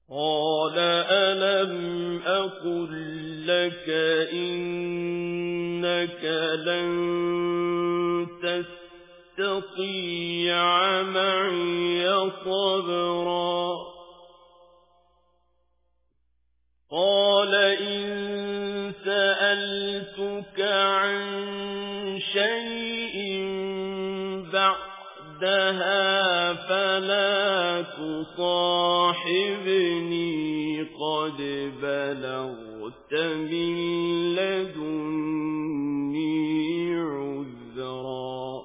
قال ألم أقل لك إنك لن تستطيع معي صبرا قال إن سألتك عن شيء بعدها فلا تصاحبني قد بلغت من لدني عذرا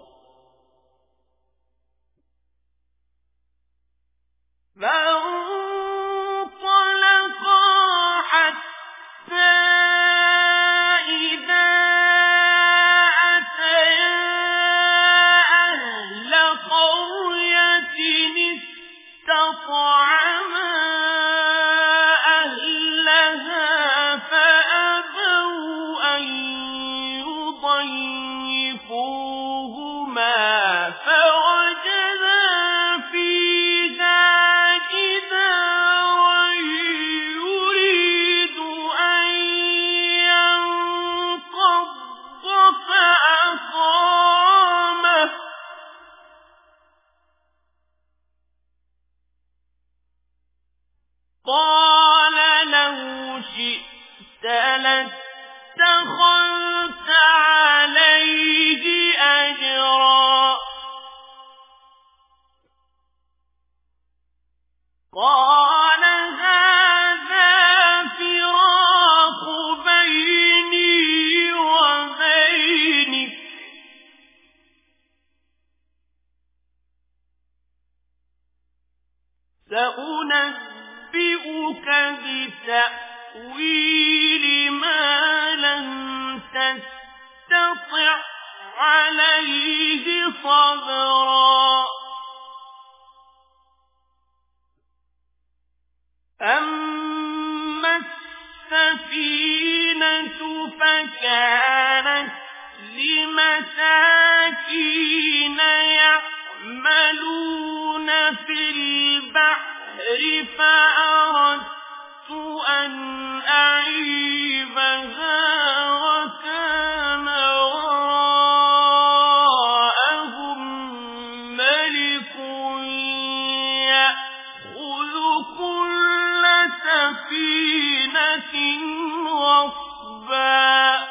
قال لو شئت لاتخذت عليه أجرا قال هذا فراق بيني وبينك سأنبئك بتأويل ما لم تستطع عليه صبرا أما السفينة فكانت لمساكين يعملون في البحر فأردت أن أعيبها وكان وراءهم ملك يأخذ كل سفينة غصبا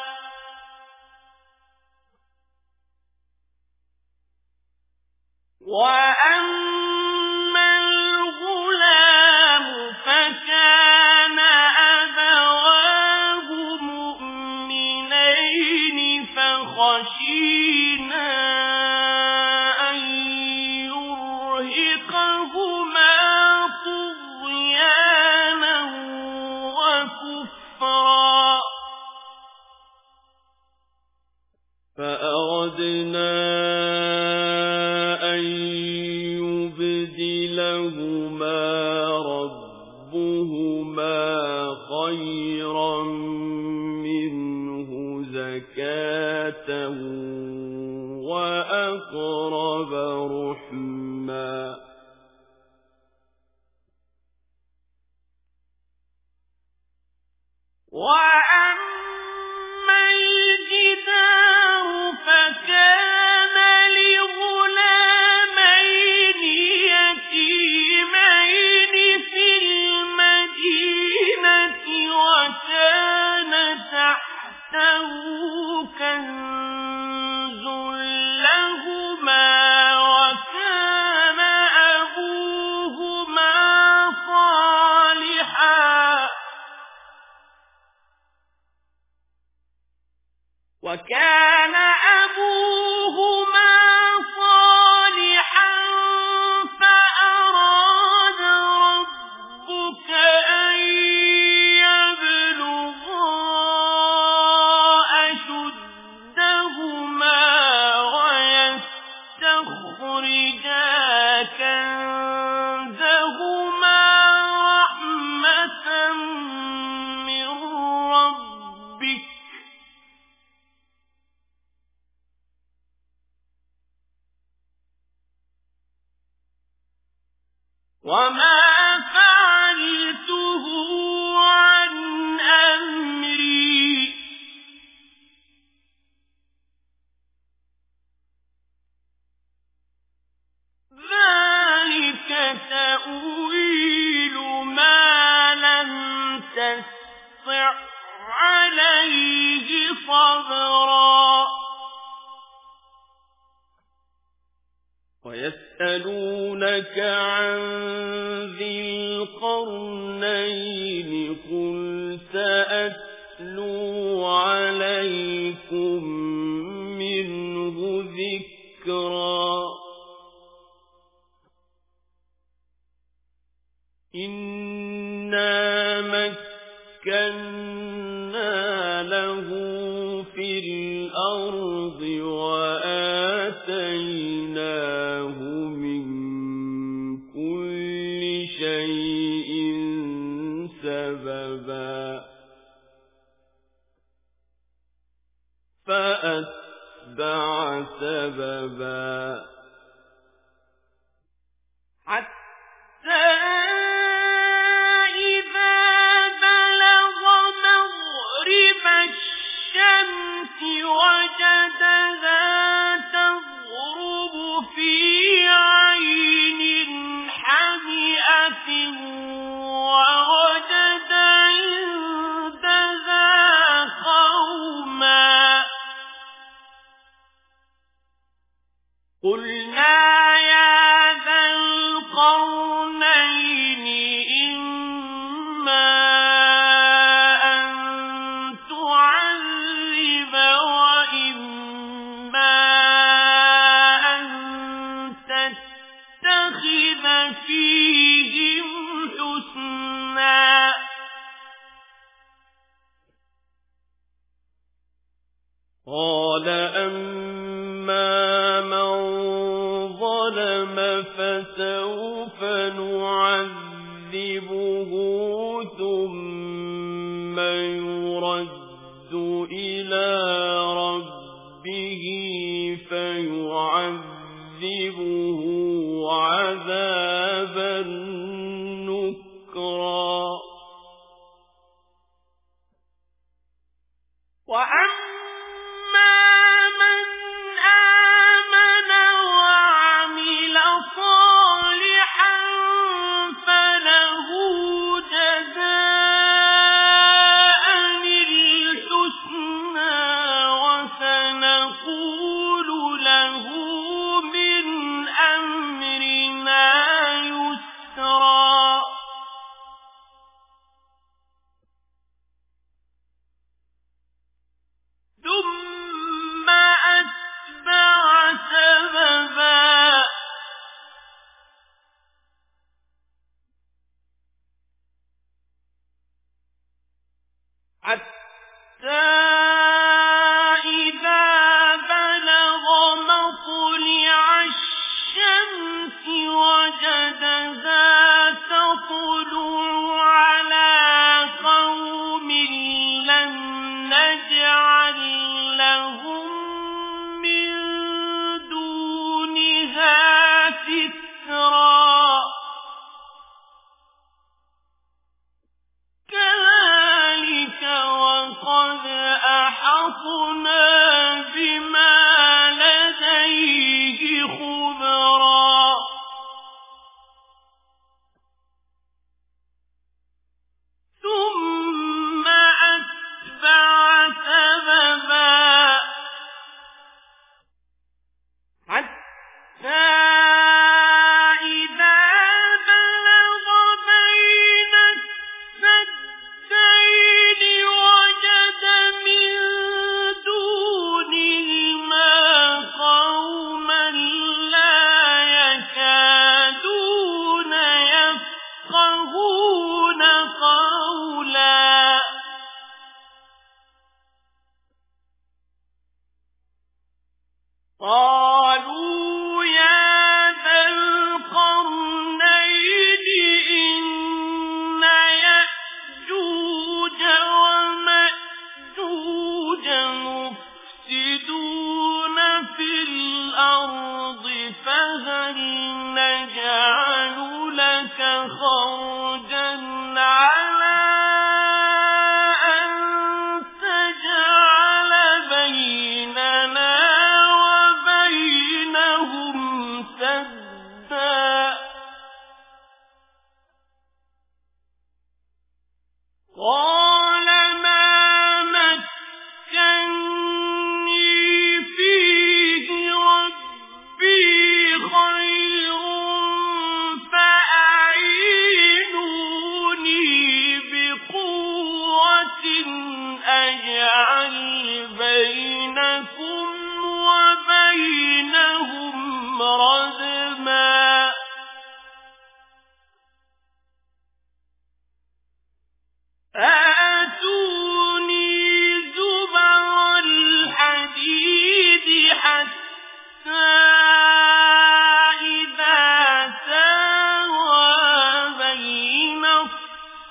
وأما الغلام فكان أبواه مؤمنين فخشينا أن يرهقهما طغيانا وكفرا فأردنا أن يبدلهما ربهما خيرا منه زكاة وأقرب رحما وأما الجدار فكان لغلامين يتيمين في المدينة وكان تحته كنز لهما وكان أبوهما صالحا فأراد ربك أن يبلغا أشدهما ويستخرجا كنزهما رحمة من ربك وما فعلته تَأْوِيلُ مَا لَمْ تَسْطِع عَلَيْهِ صَبْرًا وَيَسْأَلُونَكَ عَنْ ذِي الْقَرْنَيْنِ قُلْ سَأَتْلُو عَلَيْكُمْ مِنْهُ ذِكْرًا إِنَّا مَكَّنَّا لَهُ فِي الْأَرْضِ وَآتَيْنَاهُ مِنْ كُلِّ شَيْءٍ سَبَبًا فَأَتْبَعَ سَبَبًا حَتَّى إِذَا بَلَغَ مَغْرِبَ الشَّمْسِ وَجَدَهَا تَغْرُبُ فِي عَيْنٍ حَمِئَةٍ وَوَجَدَ عِندَهَا قَوْمًا قُلْنَا يَا ذَا الْقَرْنَيْنِ إِمَّا أَن تُعَذِّبَ وَإِمَّا أَن تَتَّخِذَ فِيهِمْ حُسْنًا قَالَ أَمَّا مَنْ ظَلَمَ فَسَوْفَ نُعَذِّبُهُ ثُمَّ يُرَدُّ إِلَى رَبِّهِ فَيُعَذِّبُهُ عَذَابًا نُكْرًا وَأَمَّا مَنْ آمَنَ وَعَمِلَ صَالِحًا فَلَهُ جَزَاءً الْحُسْنَى وَسَنَقُولُ لَهُ مِنْ أَمْرِنَا يُسْرًا ثُمَّ أَتْبَعَ سَبَبًا حَتَّى إِذَا بَلَغَ مَطْلِعَ الشَّمْسِ وَجَدَهَا تَطْلُعُ عَلَى قَوْمٍ لَمْ نَجْعَلْ لَهُم مِّن دُونِهَا سِتْرًا كَذَلِكَ وَقَدْ أَحَطْنَا بِمَا لَدَيْهِ خُبْرًا ثُمَّ أَتْبَعَ سَبَبًا حَتَّى إِذَا بَلَغَ بَيْنَ السَّدَّيْنِ وَجَدَ مِن دُونِهِمَا قَوْمًا لَّا يَكَادُونَ يَفْقَهُونَ قَوْلًا قَالُوا يَا ذَا الْقَرْنَيْنِ إِنَّ يَأْجُوجَ وَمَأْجُوجَ مُفْسِدُونَ فِي الْأَرْضِ فَهَلْ نَجْعَلُ لَكَ خَرْجًا عَلَىٰ أَن تَجْعَلَ بَيْنَنَا وَبَيْنَهُمْ سَدًّا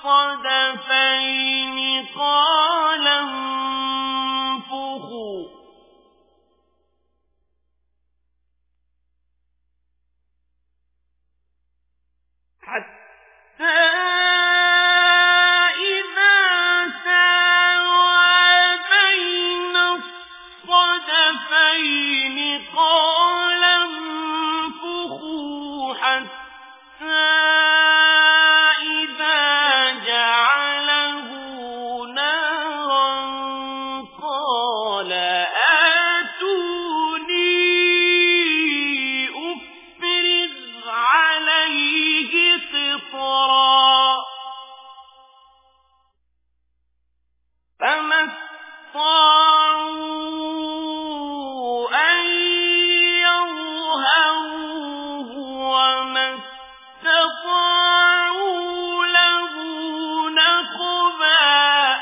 الصدفين قال انفخوا حتى إذا ساوى بين الصدفين قال انفخوا حتى إذا جعله نارا قال آتوني أفرغ عليه قطرا فما استطاعوا أن يظهروه وما استطاعوا له نقبا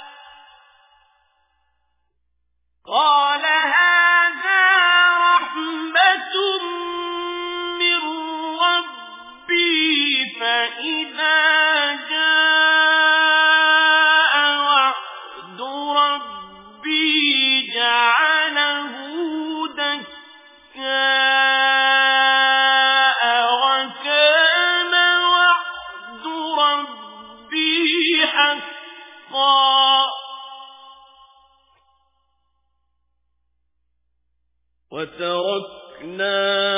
قال هذا رحمة من ربي فإذا جاء وعد ربي جعله دكاء وكان وعد ربي حقا وتركنا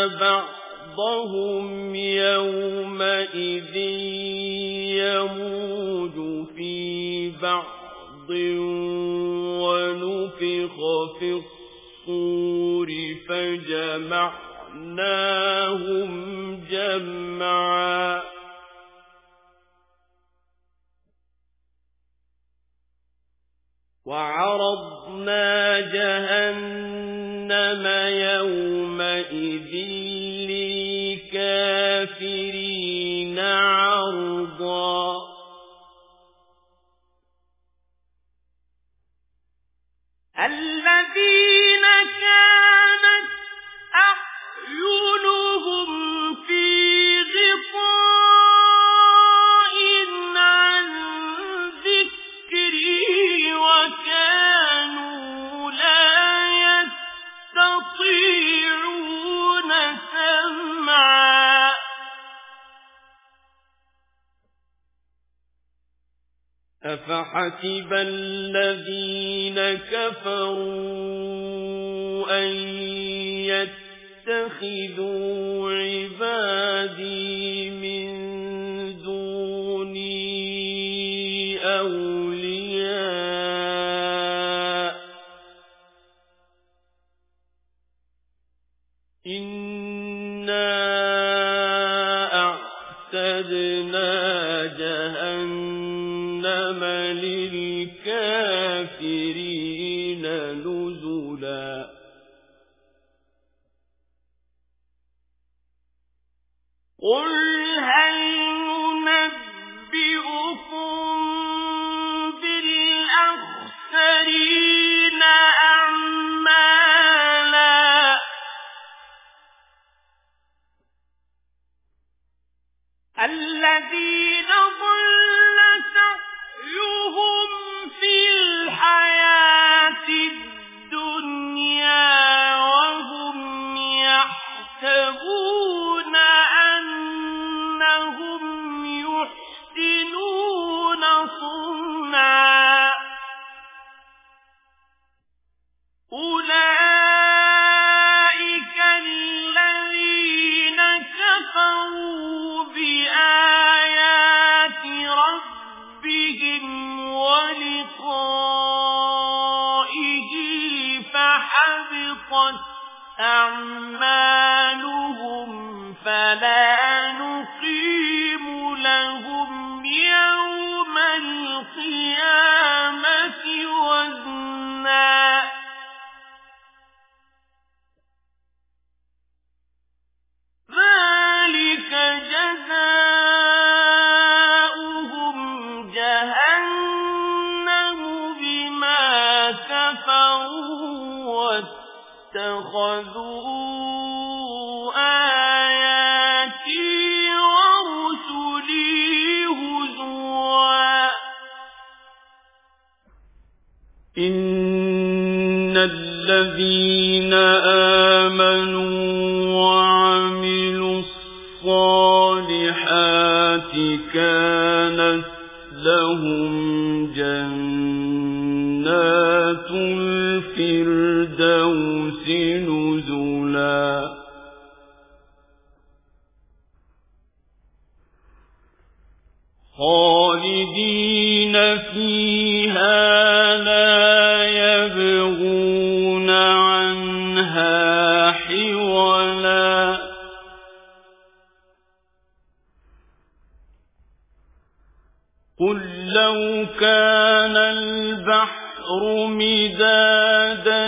بعضهم يومئذ يموج في بعض ونفخ في الصور فجمعناهم جمعا وعرضنا جهنم يومئذ للكافرين عرضا الذين كانت أعينهم في غطاء عن ذكري وكانوا لا يستطيعون سمعا أفحسب الذين كفروا أن يتخذوا عبادي من دوني أولياء إنا أعتدنا جهنم للكافرين نزلا قل هل ننبئكم بالأخسرين أعمالا الذين ضل سعيهم في الحياة الدنيا وهم يحسبون أنهم يحسنون صنعا أولئك الذين كفروا بآيات ربهم ولقائه فحبطت أعمالهم فلا نقيم لهم يوم القيامة وزنا ذلك جزاؤهم جهنم بما كفروا واتخذوا آياتي ورسلي هزوا إن الذين آمنوا وعملوا الصالحات كانت لهم جنات الفردوس نزلا خالدين فيها لا يبغون عنها حولا قل لو كان البحر مدادا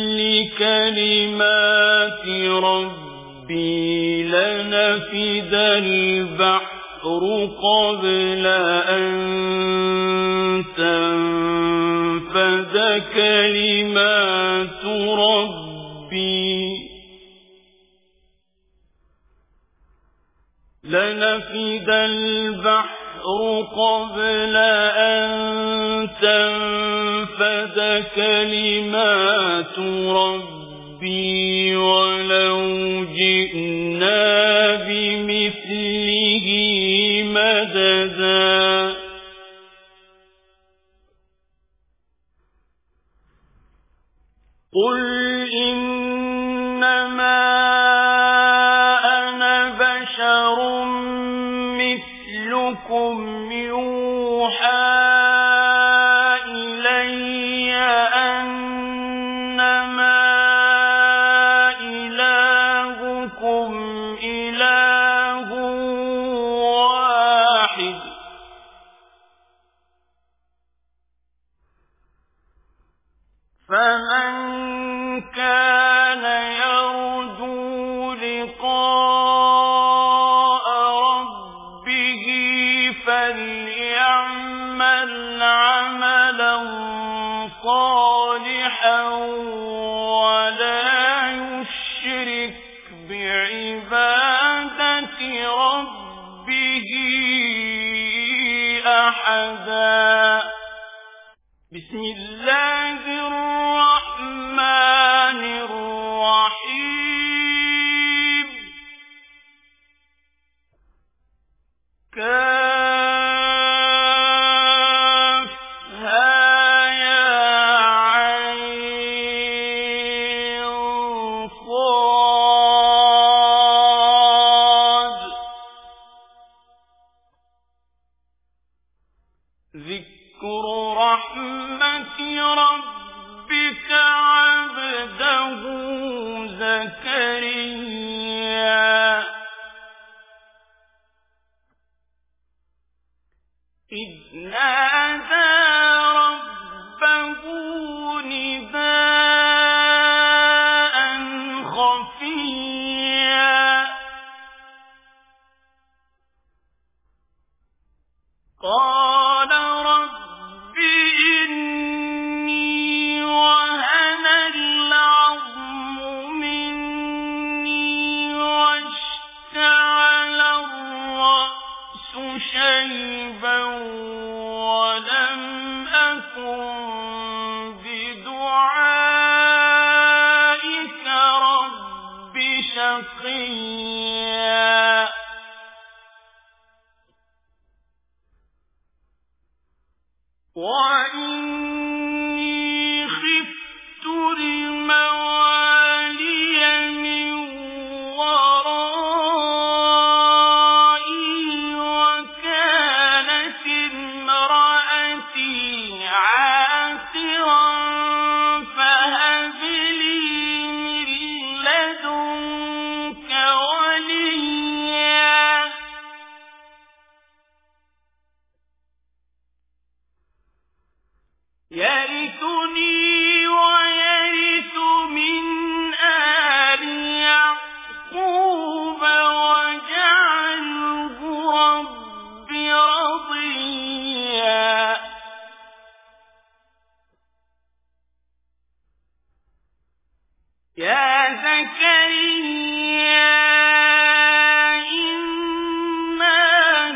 لكلمات ربي لنفد البحر قبل أن تنفد كلمات ربي لنفد البحر قبل أن تنفد كلمات ربي ولو جئنا بمثله مددا قل إنما أنا بشر مثلكم يوحى إلي أنما إلهكم إله واحد فمن كان يرجو لقاء ربه فليعمل عملا صالحا ولا يشرك بعبادة ربه أحدا بسم الله الرحمن الرحيم كافها يا عين صاد ذكر رحمة ربك عبده زكريا إذ نادى ربه نداء خفيا قال رب إني وهن العظم مني واشتعل الرأس شيبا ولم أكن بدعائك رب شقيا وإني خفت الموالي من ورائي وكانت امرأتي عاقرا فهب لي من لدنك وليا يرثني ويرث من آل يعقوب واجعله رب رضيا يا زكريا إنا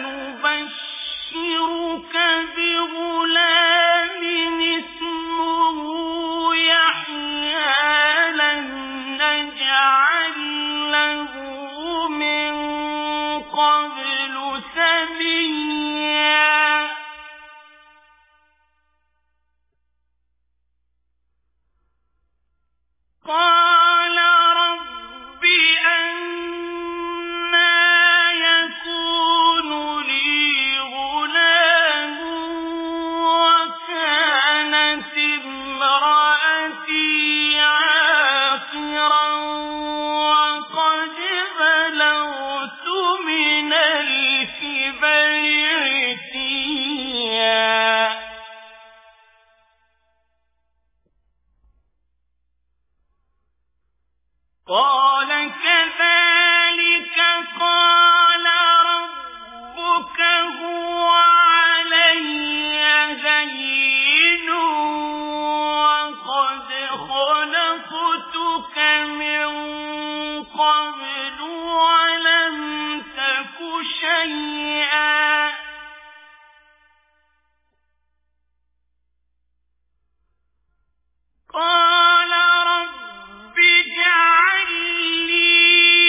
نبشرك بغلام اسمه يحيى قبل سميا قال رب أنى يكون لي غلام وكانت امرأتي عاقرا وقد بلغت من الكبر عتيا قال كذلك قال ربك هو علي هين وقد خلقتك من قبل ولم تك شيئا قال رب اجعل لي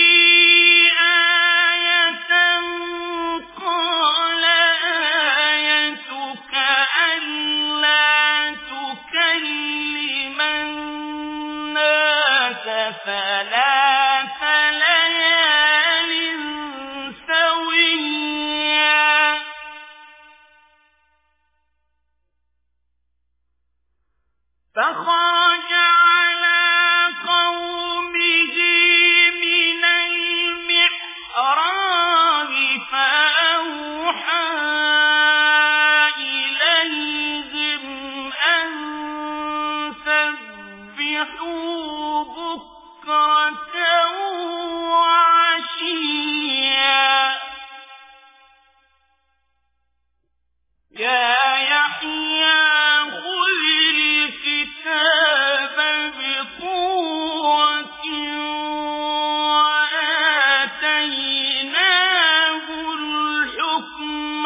آية قال آيتك ألا تكلم الناس ثلاث ليال سويا فخرج على قومه من المحراب فأوحى إليهم أن سبحوا بكرة وعشيا يا يحيى خذ الكتاب بقوة وآتيناه الحكم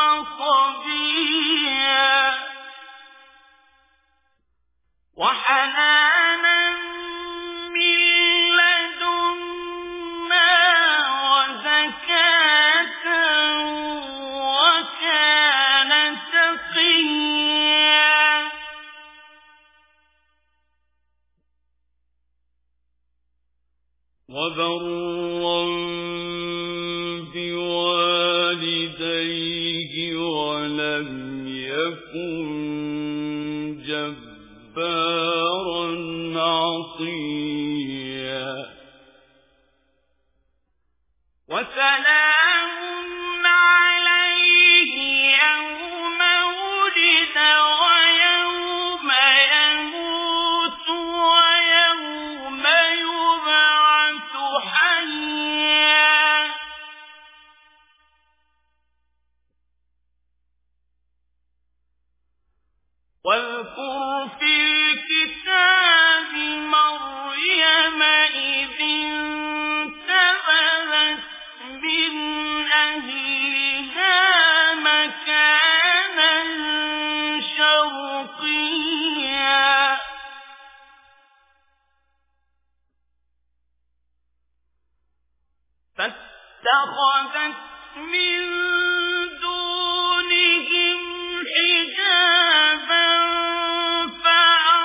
صبيا وحنانا من لدنا وزكاة وكان تقيا وبرا بوالديه ولم يكن جبارا عصيا وسلام عليه يوم ولد ويوم يموت ويوم يبعث حيا واذكر في الكتاب مريم إذ انتبذت من أهلها مكانا شرقيا فاتخذت من دونهم حجابا فأغشاها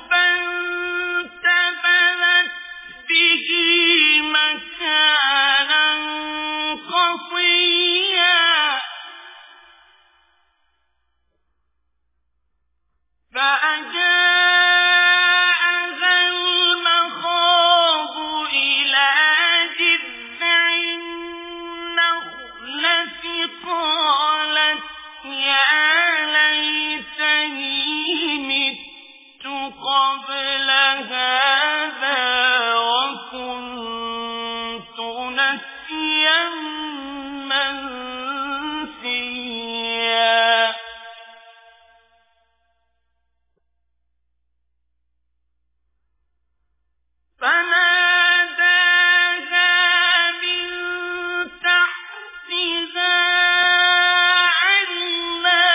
فانتبذت به مكانا قصيا فأجاءها المخاض إلى جذع النخلة قالت يا ليتني مت قبل هذا وكنت نسيا منسيا فناداها من تحتها ألا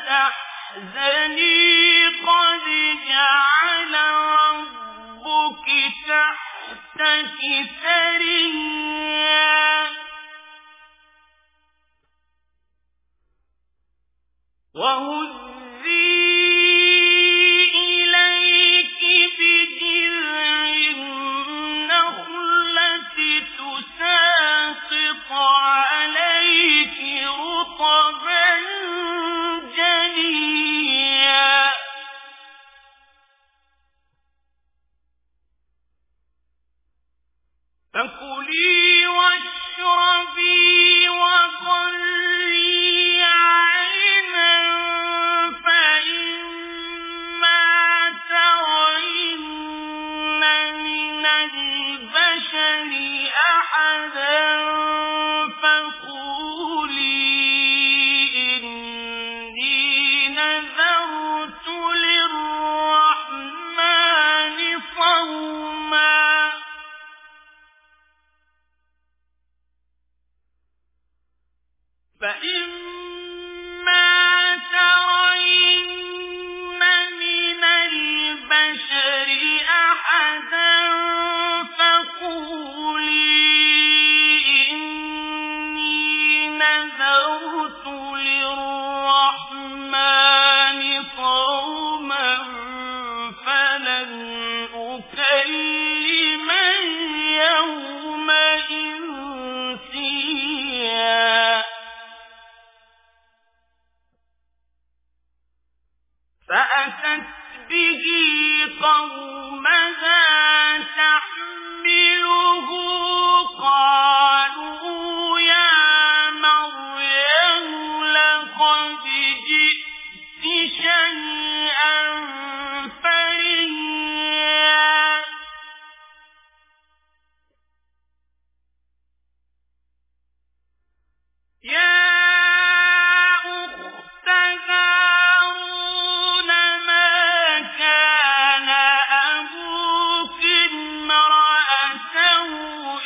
تحزني قد جعل ربك تحتك سريا وهزي إليك بجذع النخلة تساقط عليك رطبا جنيا فكلي واشربي وقري عينا فإما ترين من البشر أحدا فقولي إني نذرت للرحمن صوما فإما ترين من البشر أحدا فقولي إني نذرت للرحمن صوما فلن أكلم اليوم إنسيا فأتت به قومها تحمله قالوا يا مريم لقد جئت شيئا فريا يا أخت هارون ما كان أبوك امرأ سوء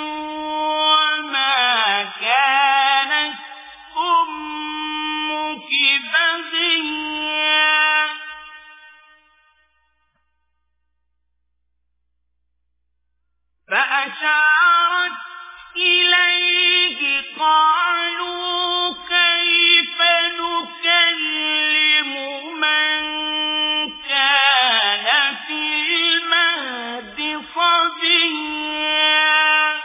وما كانت أمك بغيا فأشارت إليه قالوا كيف نكلم من كان في المهد صبيا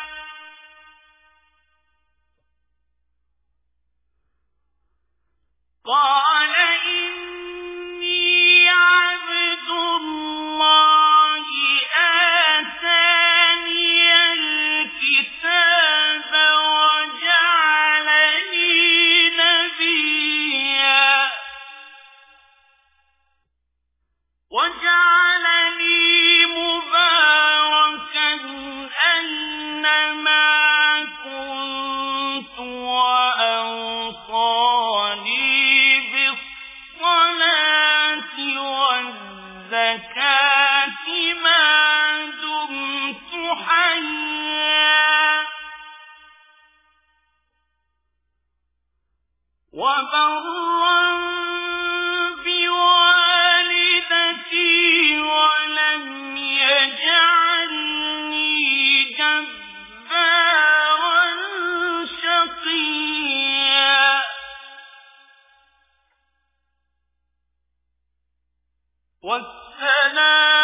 قال إني عبد الله آتاني الكتاب وجعلني نبيا وجعلني مباركا أينما كنت وأوصاني بالصلاة والزكاة ما دمت حيا وبرا بوالدتي ولم يجعلني جبارا شقيا والسلام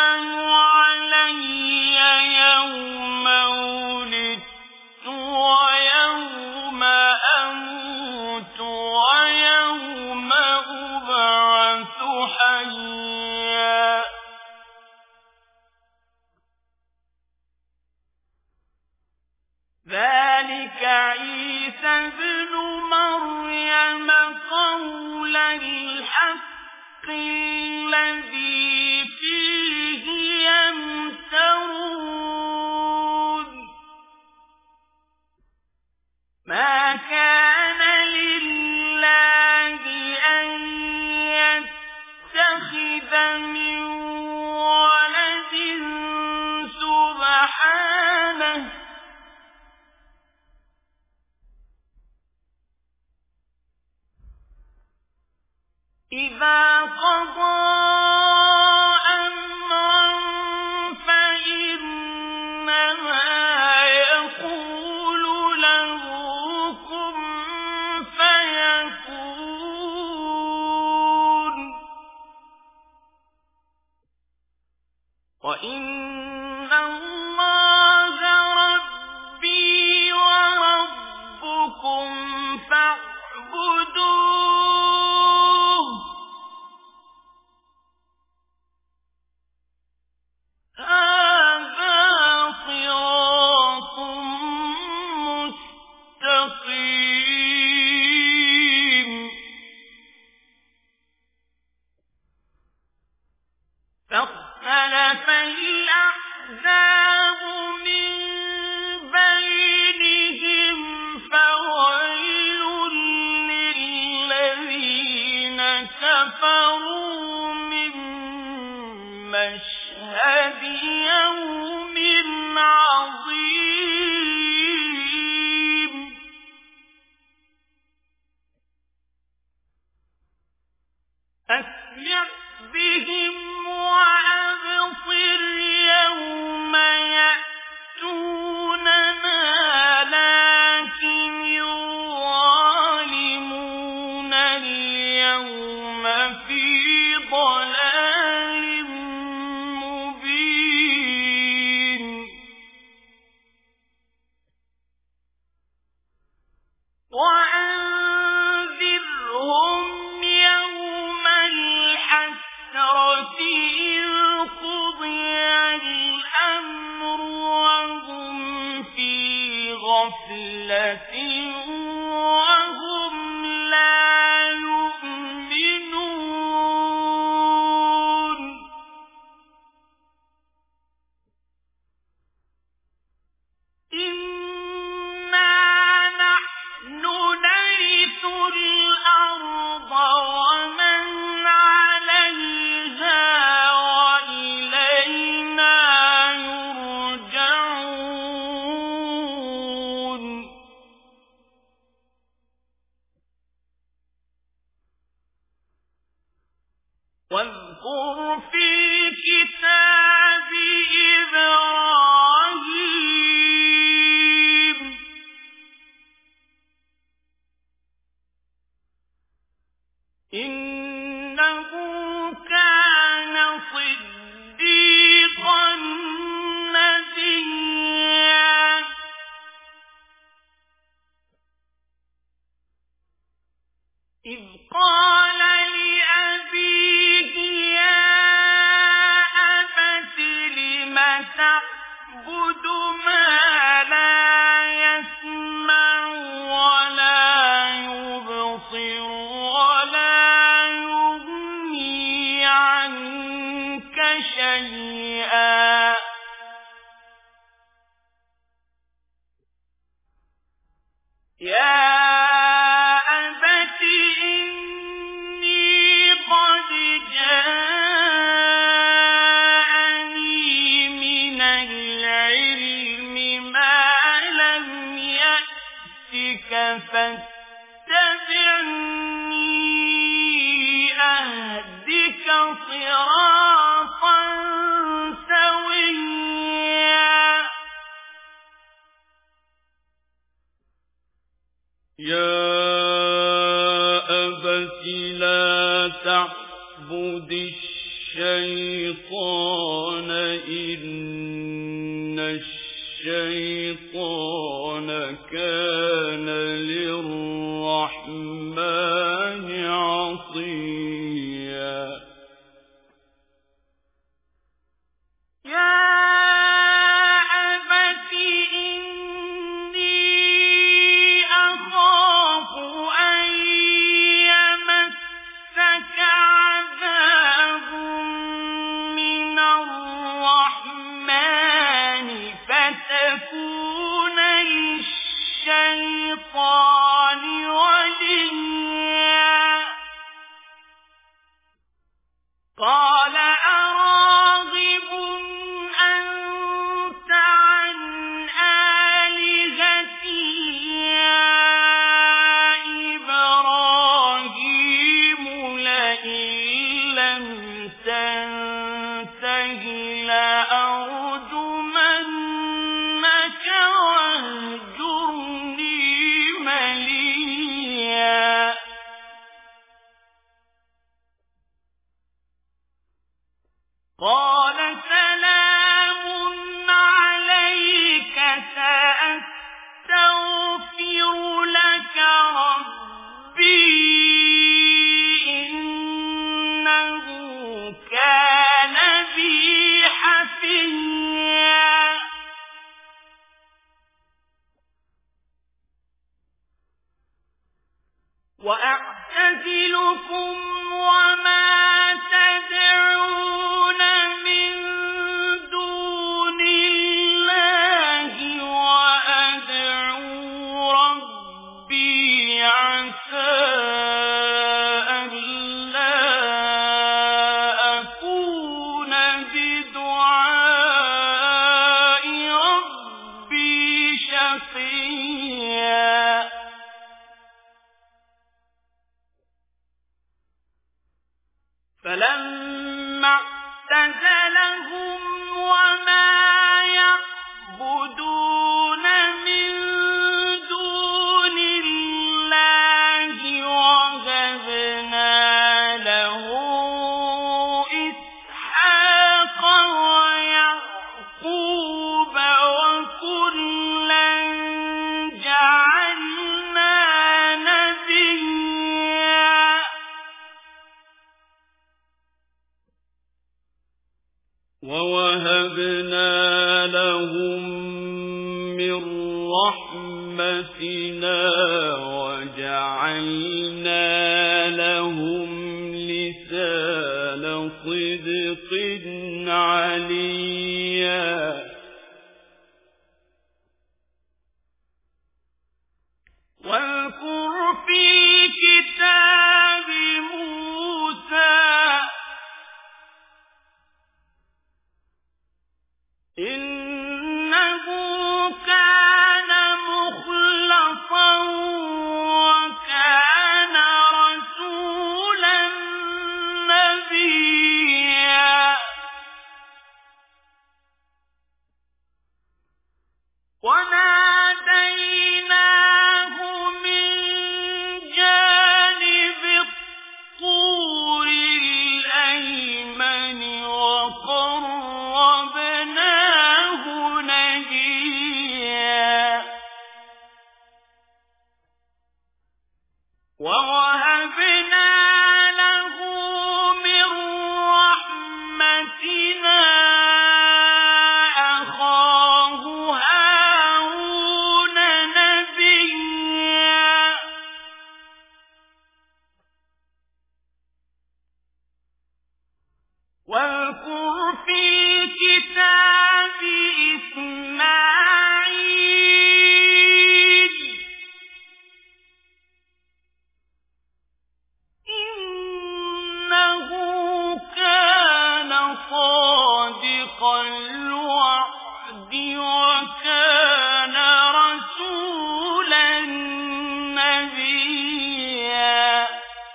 عيسى ابن مريم قول الحق الذي فيه يمترون ما كان لله أن يتخذ من ولد سبحانه إذا قضى أمرا فإنما يقول له كن فيكون وإن الله ربي وربكم فاعبدوه هذا صراط مستقيم فاختلف الأحزاب من بينهم فويل للذين كفروا من مشهد يوم عظيم أسمع بهم وأبصر يوم يأتوننا لكن الظالمون اليوم في ضلال مبين وأنذرهم يوم الحسرة إذ قضي الأمر وهم في غفلة وهم لا يؤمنون إنا نحن نرث الأرض ومن عليها وإلينا يرجعون واذكر في الكتاب إبراهيم إنه كان صديقا نبيا إذ قال لأبيه يا أبت لم تعبد ما لا يسمع ولا يبصر ولا يغني عنك شيئا يا أبت إني قد جاءني من العلم ما لم يأتك فاتبعني أهدك صراطا سويا يا أبت لا تعبد الشيطان إن الشيطان كان للرحمن عصيا يا أبت إني لأرجمنك واهجرني مليا قال سلام عليك سأستغفر لك ربي إنه كان بي حفيا وأعتزلكم وما تدعون من دون الله وأدعو ربي عسى ألا أكون بدعاء ربي شقيا فلما اعتزلهم وما يعبدون من دون الله وهبنا له إسحاق ويعقوب وكلا جعلنا نبيا ووهبنا لهم من رحمتنا وجعلنا لهم لسان صدق عليا واذكر في الكتاب موسى إنه كان مخلصا وكان رسولا نبيا وناديناه من جانب الطور الأيمن وقربناه نجيا ووهبنا له من رحمتنا أخاه هارون نبيا واذكر في الكتاب إسماعيل إنه كان صادق الوعد وكان رسولا نبيا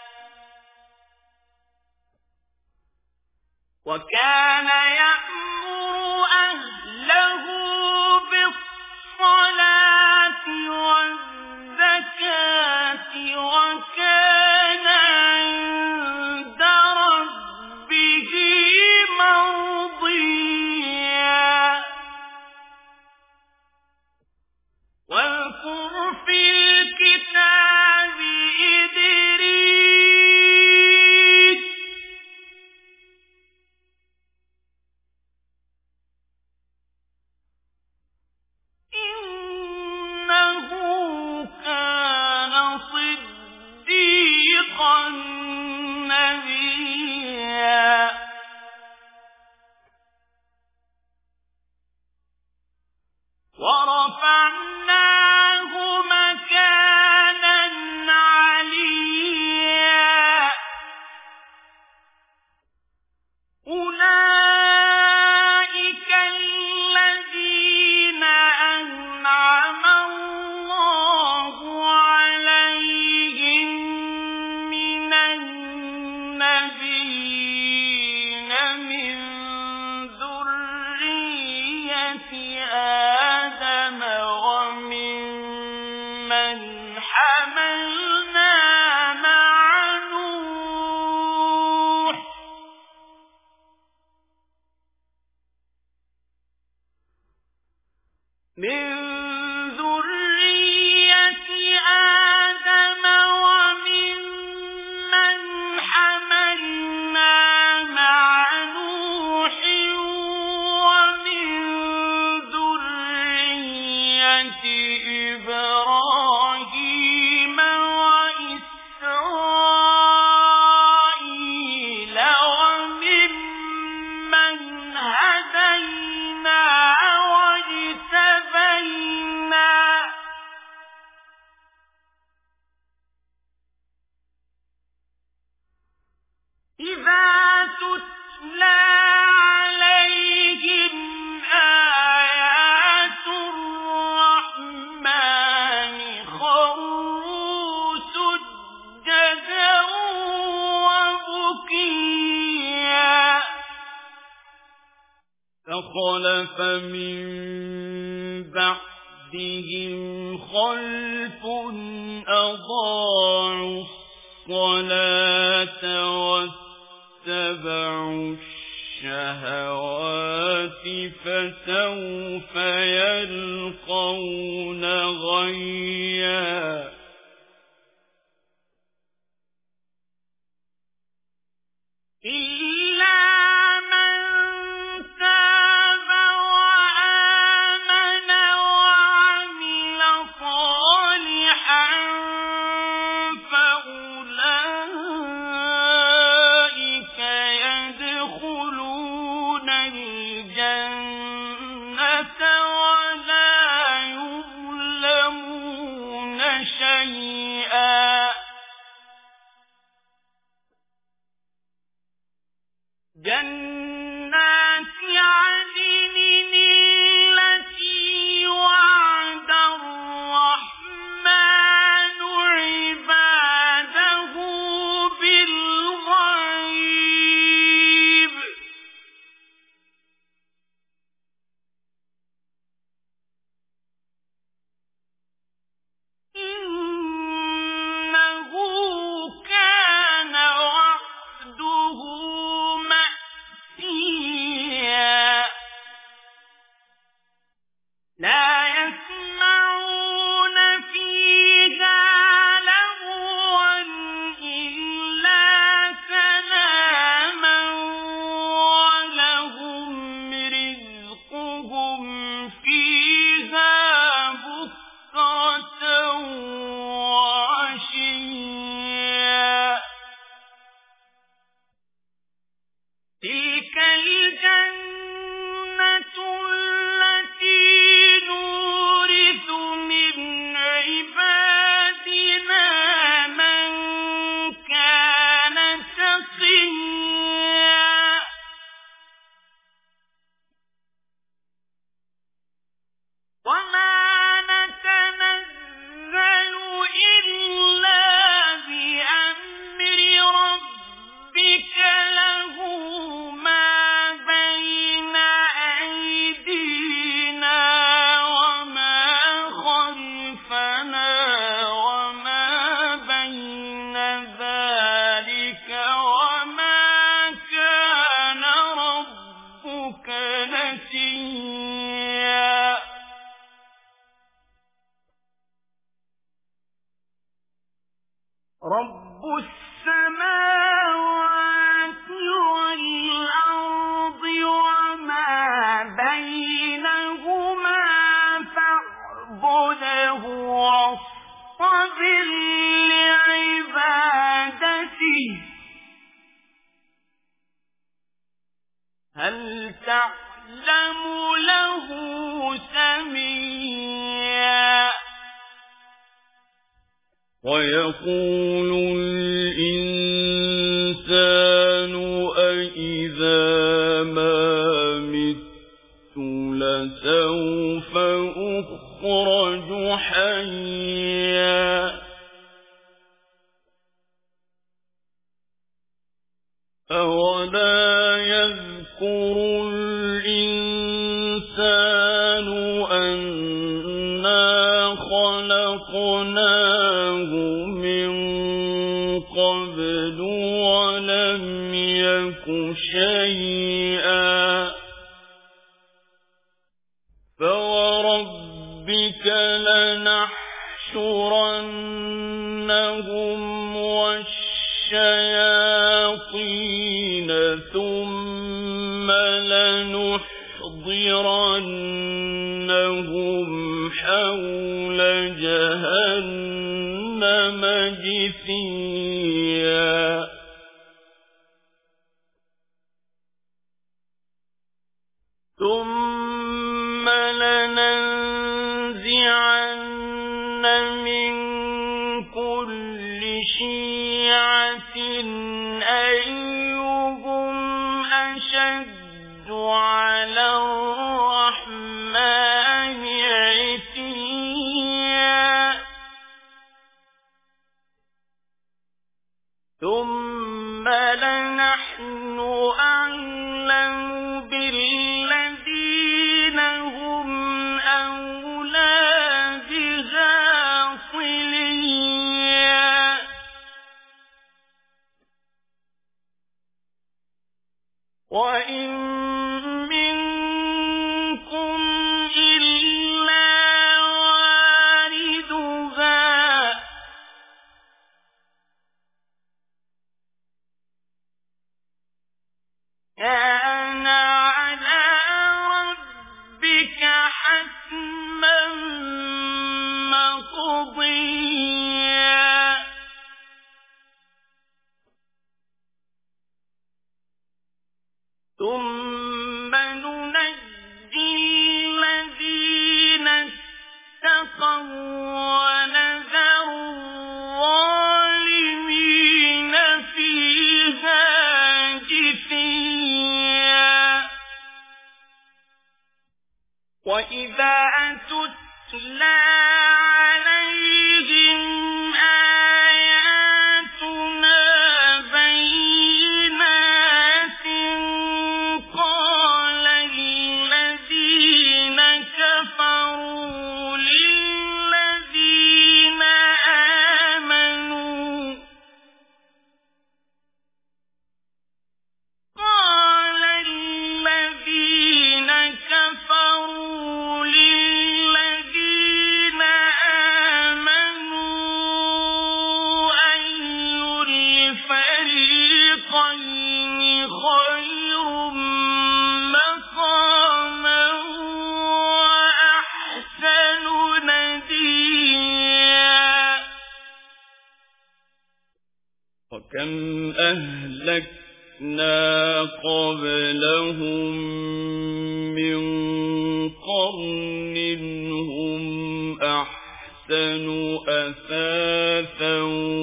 وكان يأمر أهله بالصلاة والزكاة وكان عند ربه مرضيا واذكر في الكتاب إدريس إنه كان صديقا نبيا ورفعناه مكانا عليا أولئك الذين أنعم الله عليهم من النبيين من ذرية آدم وممن حملنا مع نوح من ذرية آدم وممن حملنا مع نوح ومن ذرية إبراهيم وإسرائيل وممن هدينا واجتبينا إذا تتلى عليهم آيات الرحمن خروا سجدا وبكيا فخلف من بعدهم خلف أضاعوا الصلاة واتبعوا الشهوات فسوف يلقون غيا إلا من تاب وآمن وعمل صالحا فأولئك يدخلون الجنة ولا يظلمون شيئا جنات عدن التي وعد الرحمن عباده بالغيب إنه كان وعده لا يسمعون فيها لغوا إلا سلاما ولهم رزقهم فيها بكرة وعشيا تلك الجنة التي نورث من عبادنا من كان تقيا وما نتنزل إلا بأمر ربك له ما بين أيدينا وما خلفنا وما بين ذلك وما كان ربك نسيا رب السماوات والأرض وما بينهما فاعبده واصطبر لعبادته هل تعلم له سميا ويقول الإنسان أإذا ما مت لسوف أخرج حيا أولا يذكر الإنسان أنا خلقناه من قبل ولم يك شيئا فوربك لنحشرنهم والشياطين ثم لنحضرنهم حول جهنم جثيا ثم لننزعن من كل شيعة أيهم أشد على الرحمن عتيا ثم لنحن أعلم بالذين هم أولى بها صليا وإن منكم إلا واردها كان على ربك حتما مقضيا ثم ننجي الذين اتقوا ونذر الظالمين فيها جثيا وإذا تتلى عليهم آياتنا بينات قال الذين كفروا للذين آمنوا أي الفريقين خير مقاما وأحسن نديا وكم أهلكنا قبلهم من قرن هم أحسن أثاثا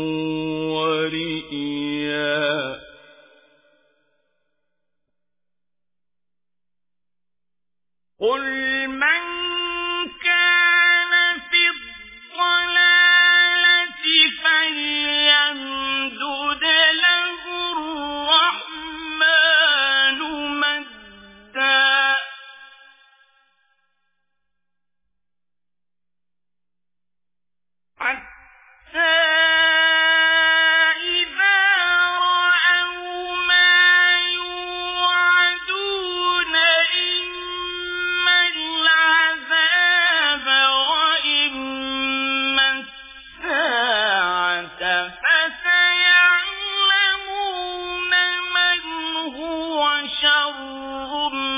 ورئيا قل من كان في الضلالة فليمدد له الرحمن مدا حتى إذا رأوا ما يوعدون إما العذاب وإما الساعة فسيعلمون من هو شر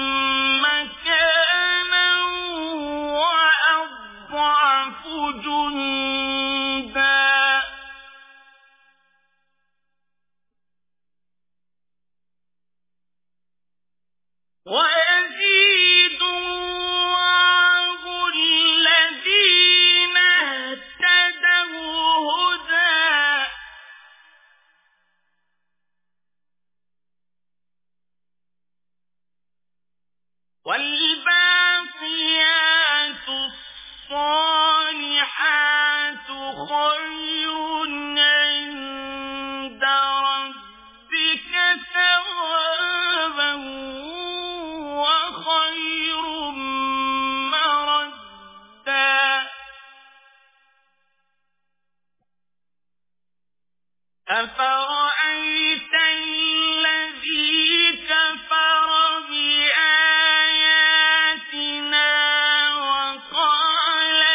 مكانا وأضعف جندا أفرأيت الذي كفر بآياتنا وقال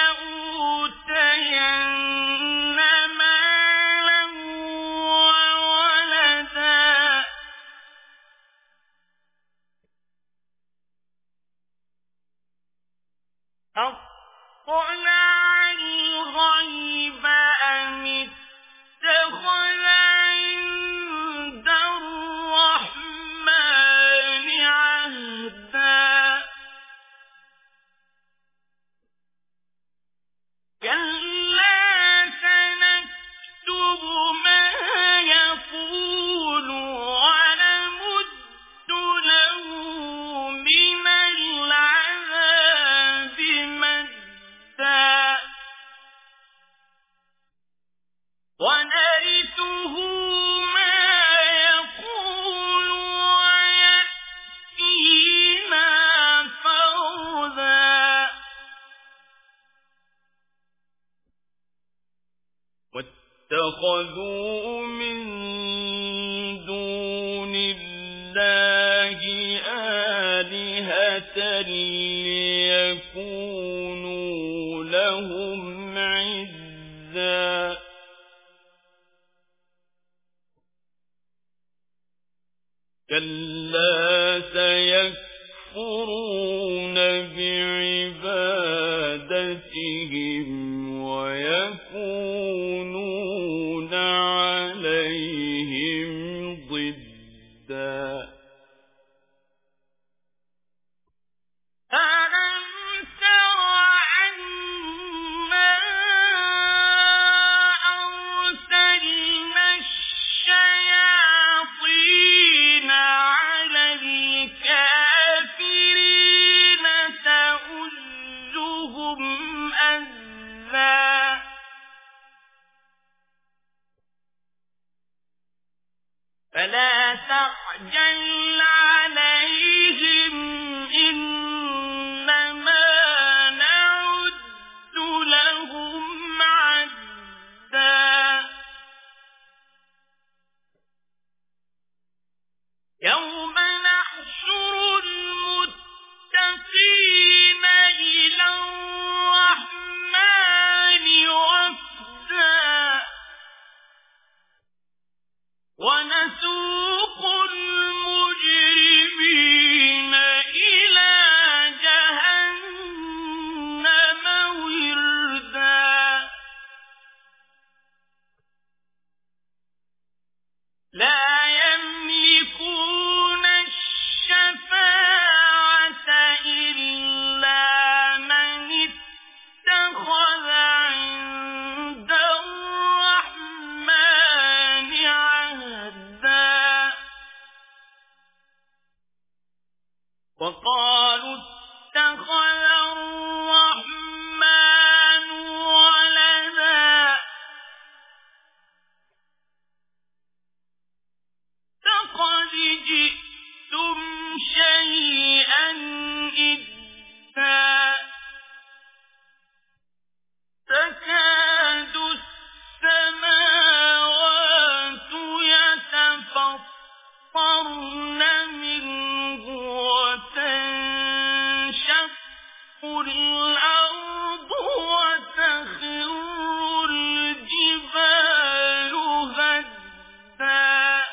لأوتين مالا وولدا أطلع الغيب أم اتخذ عند الرحمن عهدا كلا سنكتب ما يقول ونمد له من العذاب مدا ونرثه ما يقول ويأتينا فردا واتخذوا من دون الله آلهة ليكونوا لهم عزا كلا سيكفرون بعبادتهم ويكونون عليهم ضدا ألم تر أنا أرسلنا الشياطين على الكافرين تؤزهم أزا فلا تعجل عليهم إنما نعد لهم عدا يوم نحشر المتقين إلى الرحمن وفدا ونسوق المجرمين إلى جهنم وردا لا يملكون الشفاعة إلا من اتخذ عند الرحمن عهدا وقالوا اتخذ الرحمن ولدا لقد جئتم شيئا إدا تكاد السماوات يتفطرن منه وتنشق الأرض وتخر الجبال هدا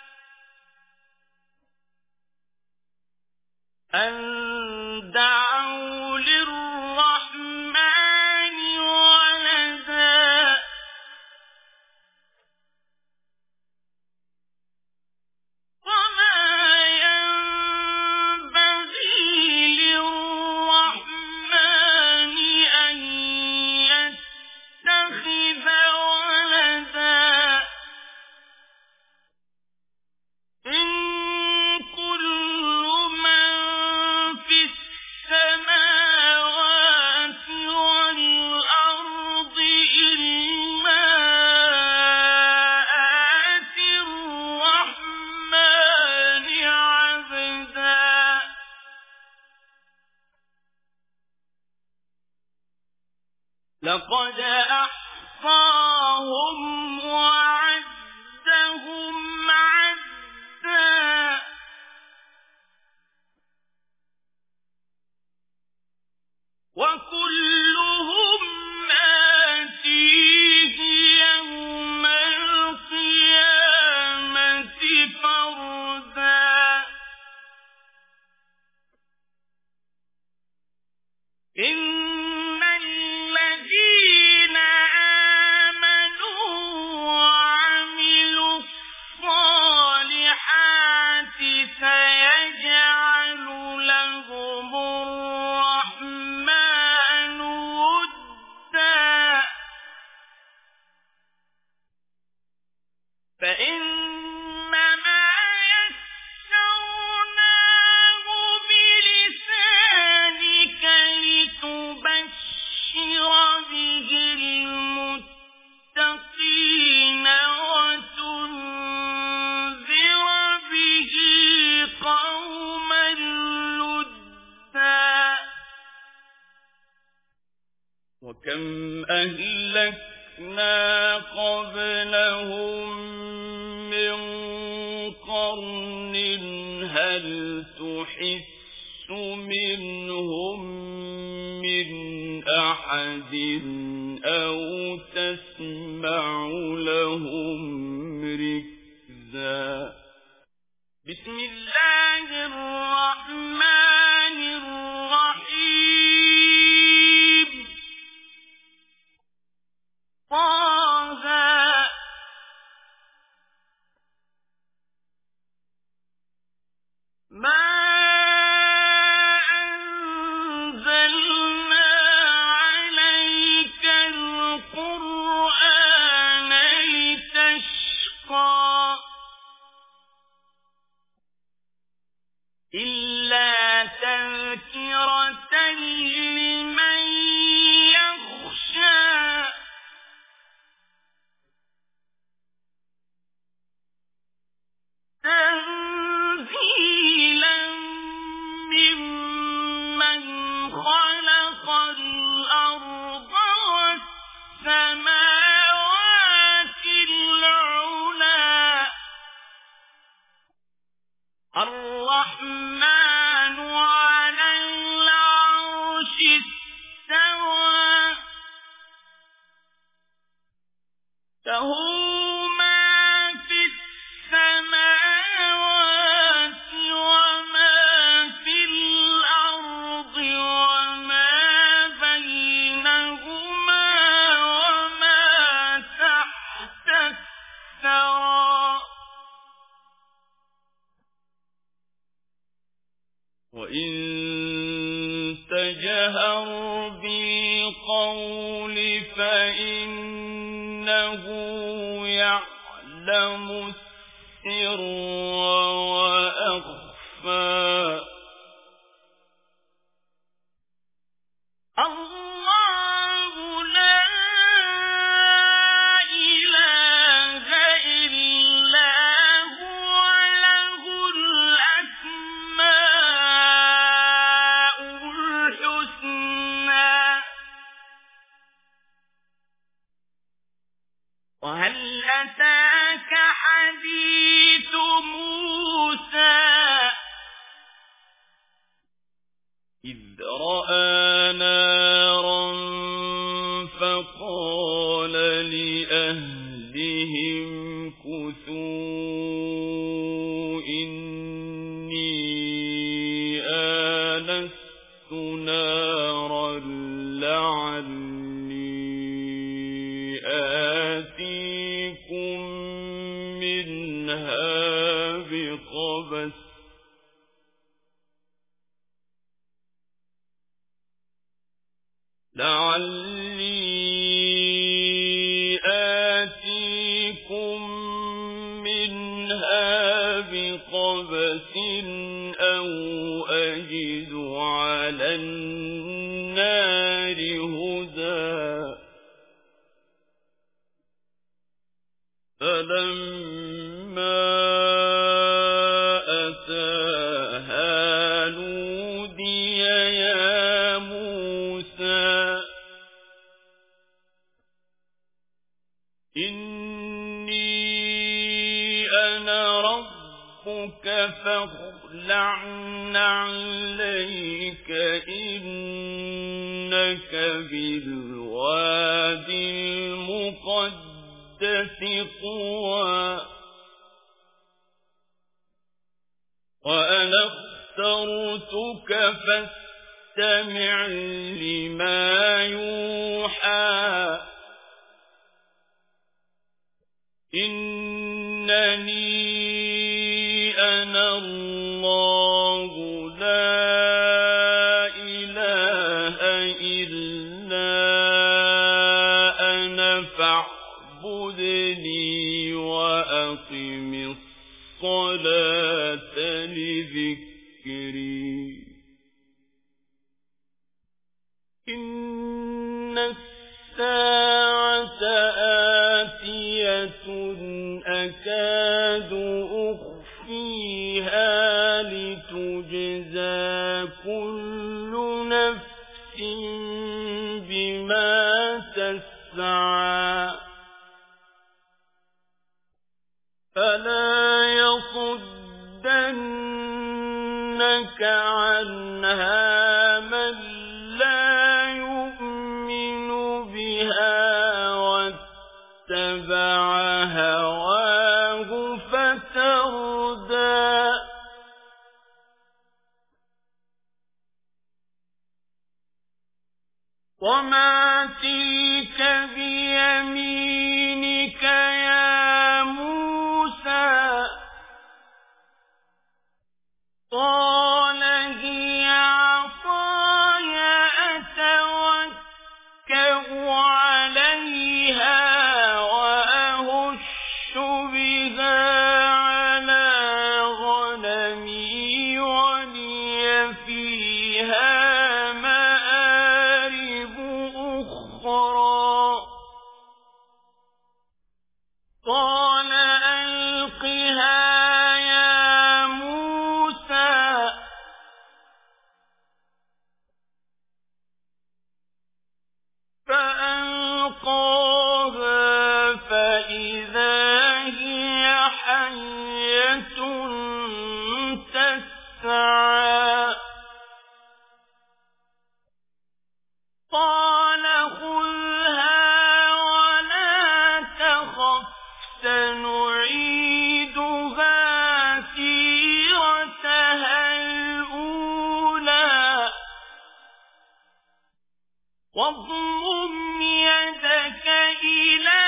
أن دعوا للرحمن ولدا وما ينبغي للرحمن أن يتخذ ولدا إن كل من في السماوات والأرض إلا آتي الرحمن عبدا لقد أحصاهم وعدهم إن الذين آمنوا وعملوا الصالحات سيجعل لهم الرحمن ودا فإنما يسرناه بلسانك لتبشر به المتقين وتنذر به قوما لدا وكم أهلكنا قبلهم من قرن هل تحس منهم من أحد أو تسمع لهم ركزا بسم الله الرحمن الرحيم طه ما أنزلنا عليك القرآن لتشقى إلا تذكرة لمن يخشى تنزيلا ممن خلق الأرض والسماوات العلى الرحمن على العرش استوى له ما في السماوات وما في الأرض وما بينهما وما تحت الثرى وإن تجهر بالقول فإنه يعلم السر وأخفى الله لا إله إلا هو له الأسماء الحسنى وهل أتاك حديث موسى إذ رأى نارا فقال لأهلهم كثوا إني آنست نارا لعلي آتيكم منها بقبس أو أجد على النار هدى فلما أتاها نودي يا موسى إني أنا ربك فاخلع عليك إنك بالوادي المقدس طوى وأنا اخترتك فاستمع لما يوحى إنني أنا الله لا إله إلا أنا فاعبدني وأقم الصلاة لذكري إن الساعة آتية أكاد أخفيها لتجزى كل نفس بما تسعى فلا يصدنك عنها من لا يؤمن بها واتبع هواه فتردى وما تلك بيمينك يا موسى قال هي عصاي أتوكأ عليها وأهش بها على غنمي ولي فيها مآرب أخرى قال ألقها يا موسى فألقاها فإذا هي حية تسعى قال خذها ولا تخف سنعيدها سيرتها الأولى واضمم يدك إلى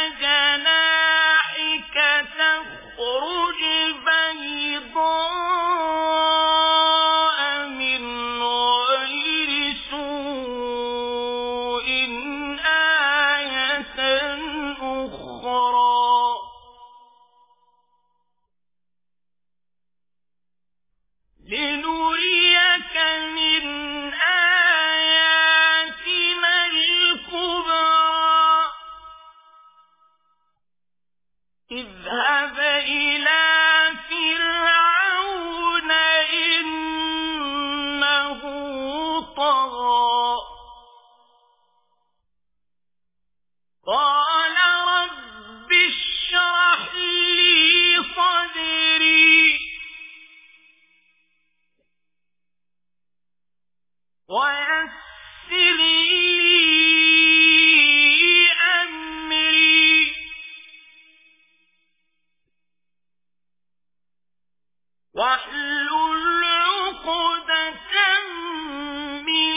جناحك تخرج بيضاء من غير سوء آية أخرى لنريك من آياتنا الكبرى اذهب إلى فرعون إنه طغى قال رب اشرح لي صدري ويسر لي أمري واحلل عقدة من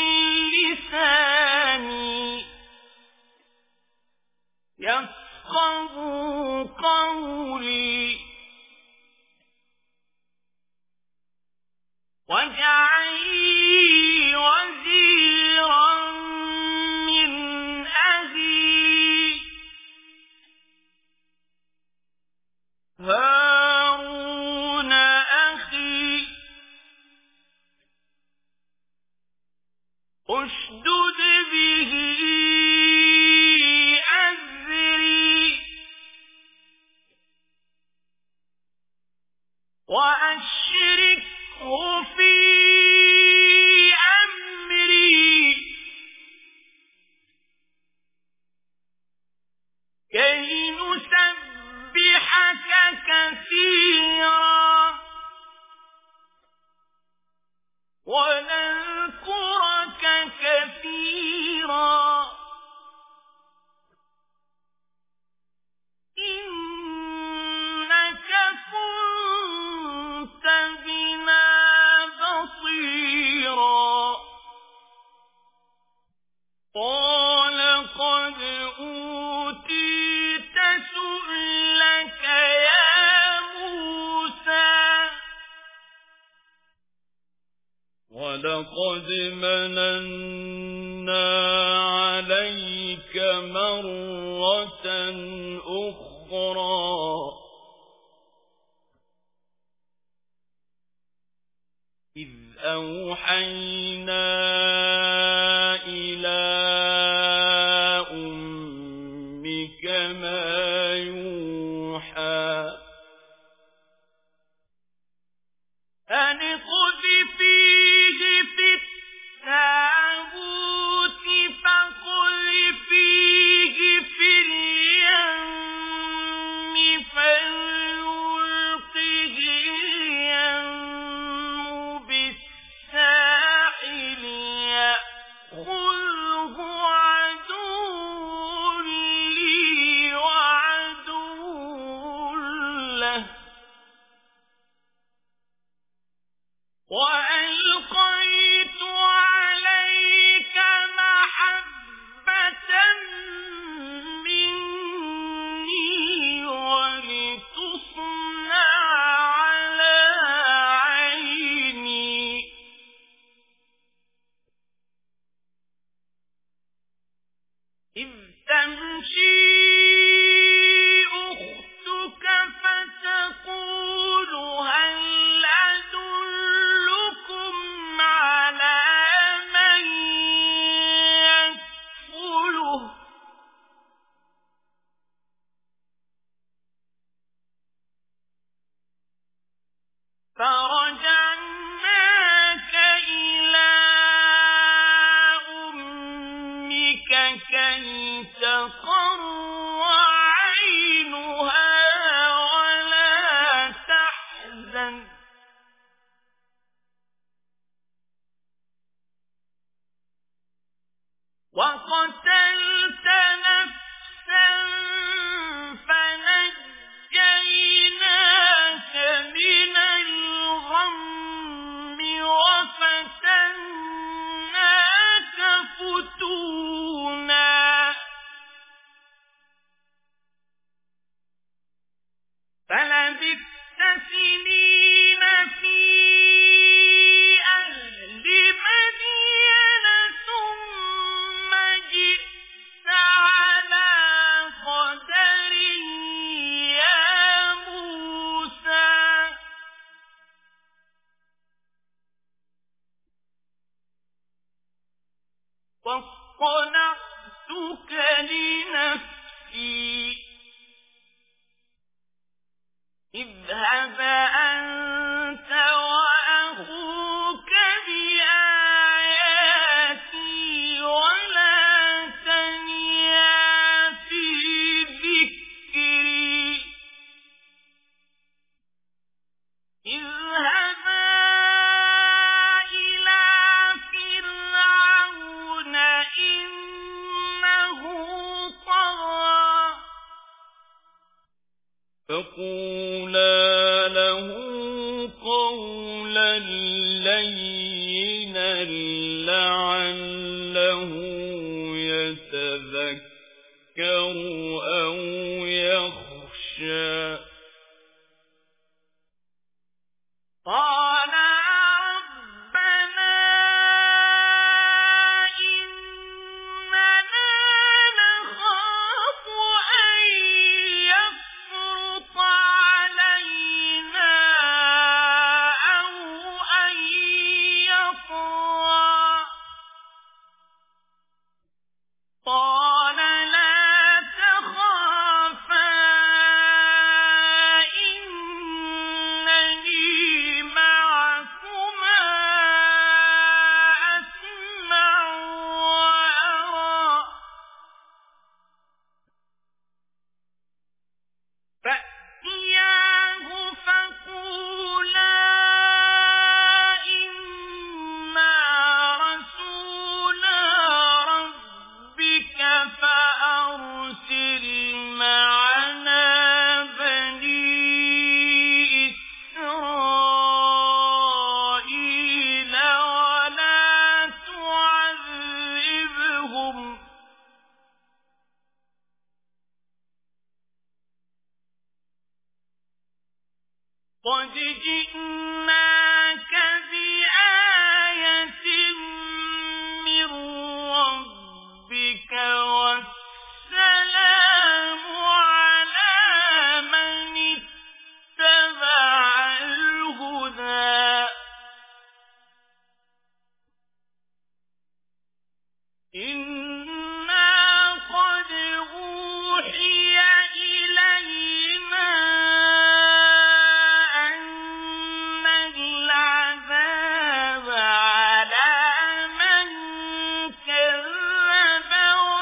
لساني يفقهوا قولي واجعل لي وزيرا من أهلي هارون أخي اشدد به أزري وأشركه في أمري كي نسبحك كثيرا ونذكرك كثيرا قال قد أوتيت سؤلك يا موسى ولقد مننا عليك مرة أخرى إذ أوحينا إلى أمك ما يوحى أن اقذفيه في التابوت فاقذفيه في اليم فليلقه اليم بالساحل يأخذه عدو لي وعدو له وألقيت عليك محبة مني ولتصنع على عيني إذ تمشي أختك فتقول هل أدلكم على من يكفله فرجعناك إلى أمك كي تقر عينها ولا تحزن وقتلت نفسا فنجيناك من الغم وفتناك فتونا فلبثت سنين في أهل مدين ثم جئت على قدر يا موسى واصطنعتك لنفسي اذهب أنت وأخوك بآياتي ولا تنيا في ذكري اذهبا إلى فرعون إنه طغى فقولا له قولا لينا لعله يتذكر أو يخشى قال ربنا إننا نخاف أن يفرط علينا أو أن يطغى قال لا تخافا قد جئناك بآية من ربك والسلام على من اتبع الهدى إنا قد أوحي إلينا أن العذاب على من كذب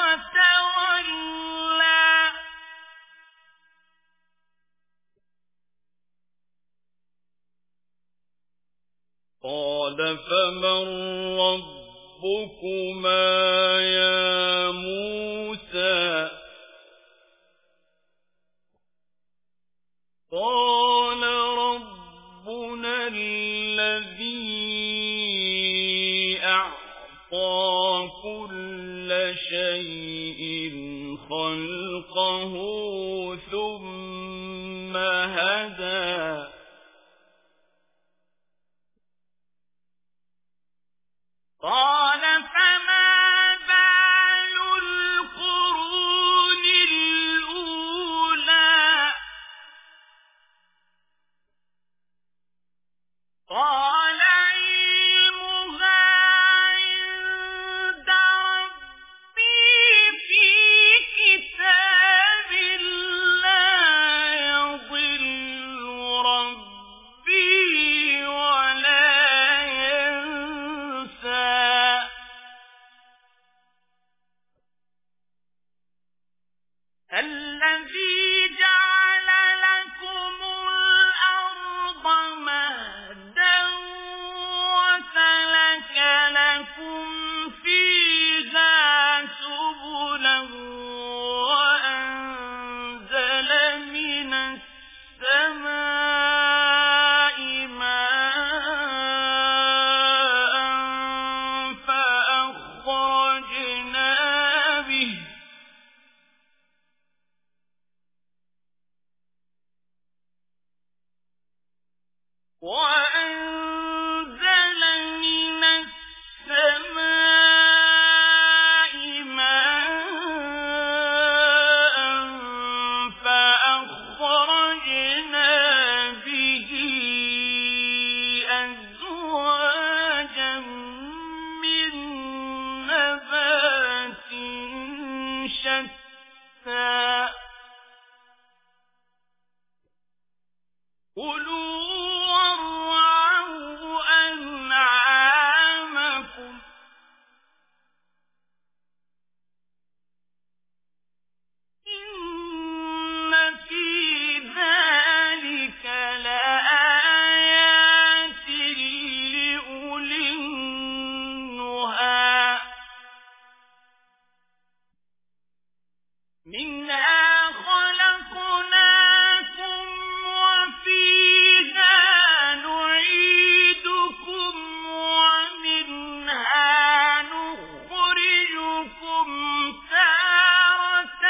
وتولى قال فمن ربكما يا موسى قال ربنا الذي أعطى كل شيء خلقه ثم هدى قال فما بال القرون الأولى قال علمها عند ربي في كتاب لا يضل ربي ولا ينسى الذي جعل لكم الأرض مهدا وسلك لكم فيها سبلا وأنزل من السماء ماء فأخرجنا به وأنزل من السماء ماء فأخرجنا به أزواجا من نبات شتى كلوا وارعوا أنعامكم إن في ذلك لآيات لأولي النهى منها خلقناكم وفيها نعيدكم ومنها نخرجكم تارة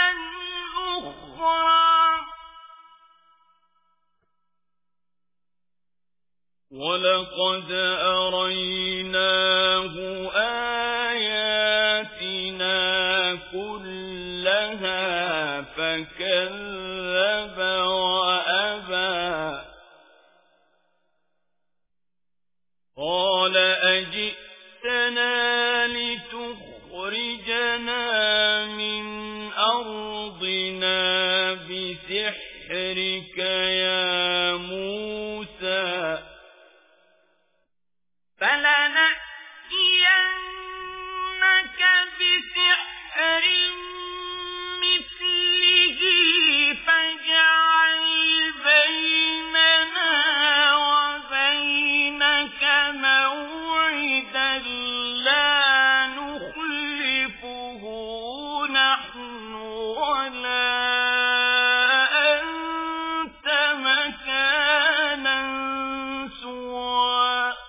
أخرى ولقد أريناه آياتنا كلها فكذب وأبى قال أجئتنا لتخرجنا من أرضنا بسحرك يا موسى فلنأتينك بسحر مثله فاجعل بيننا وبينك موعدا لا نخلفه نحن ولا أنت مكانا سوى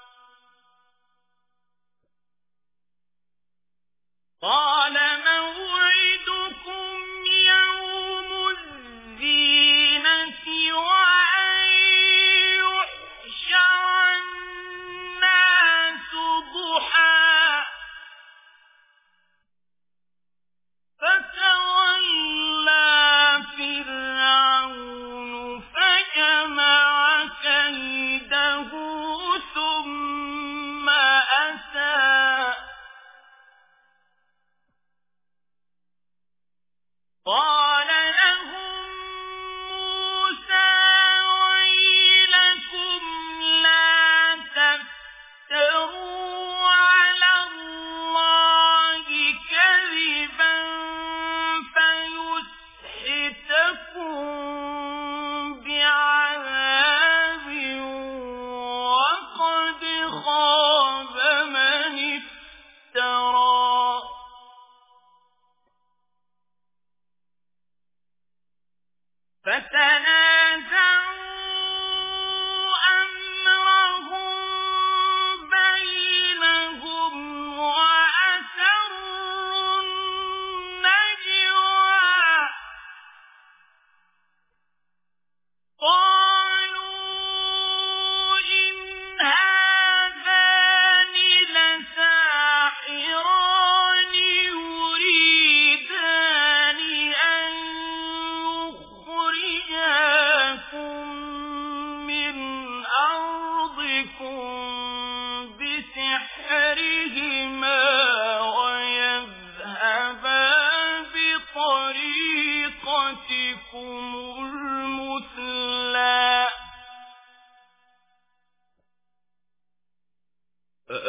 قال موعدكم يوم الزينة وأن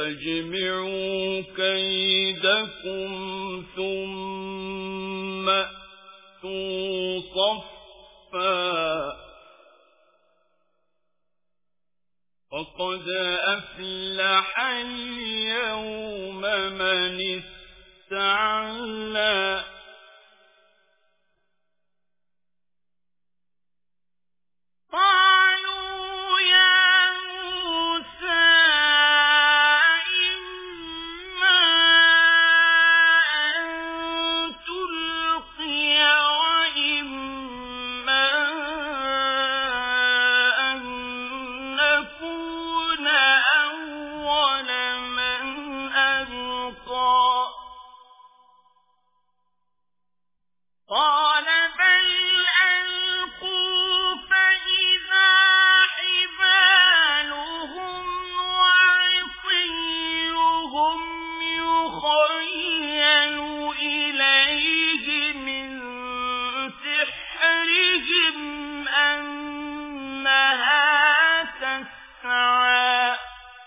أجمعوا كيدكم ثم أتوا صفا وقد أفلح اليوم من استعلى قالوا يا موسى إما أن تلقي وإما أن نكون أول من ألقى قال بل ألقوا فإذا حبالهم وعصيهم يخيل إليه من سحرهم أنها تسعى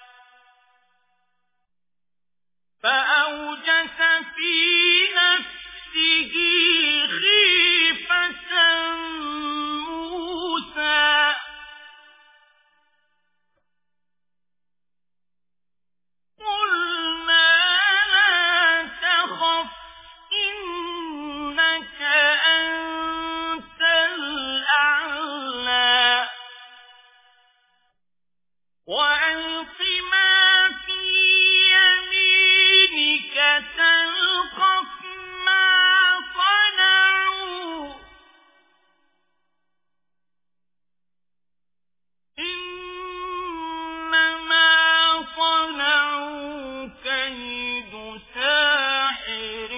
فأوجس في نفسه خيفة موسى قلنا لا تخف إنك أنت الأعلى وألق ما في يمينك تلقف ما صنعوا إنما صنعوا كيد ساحر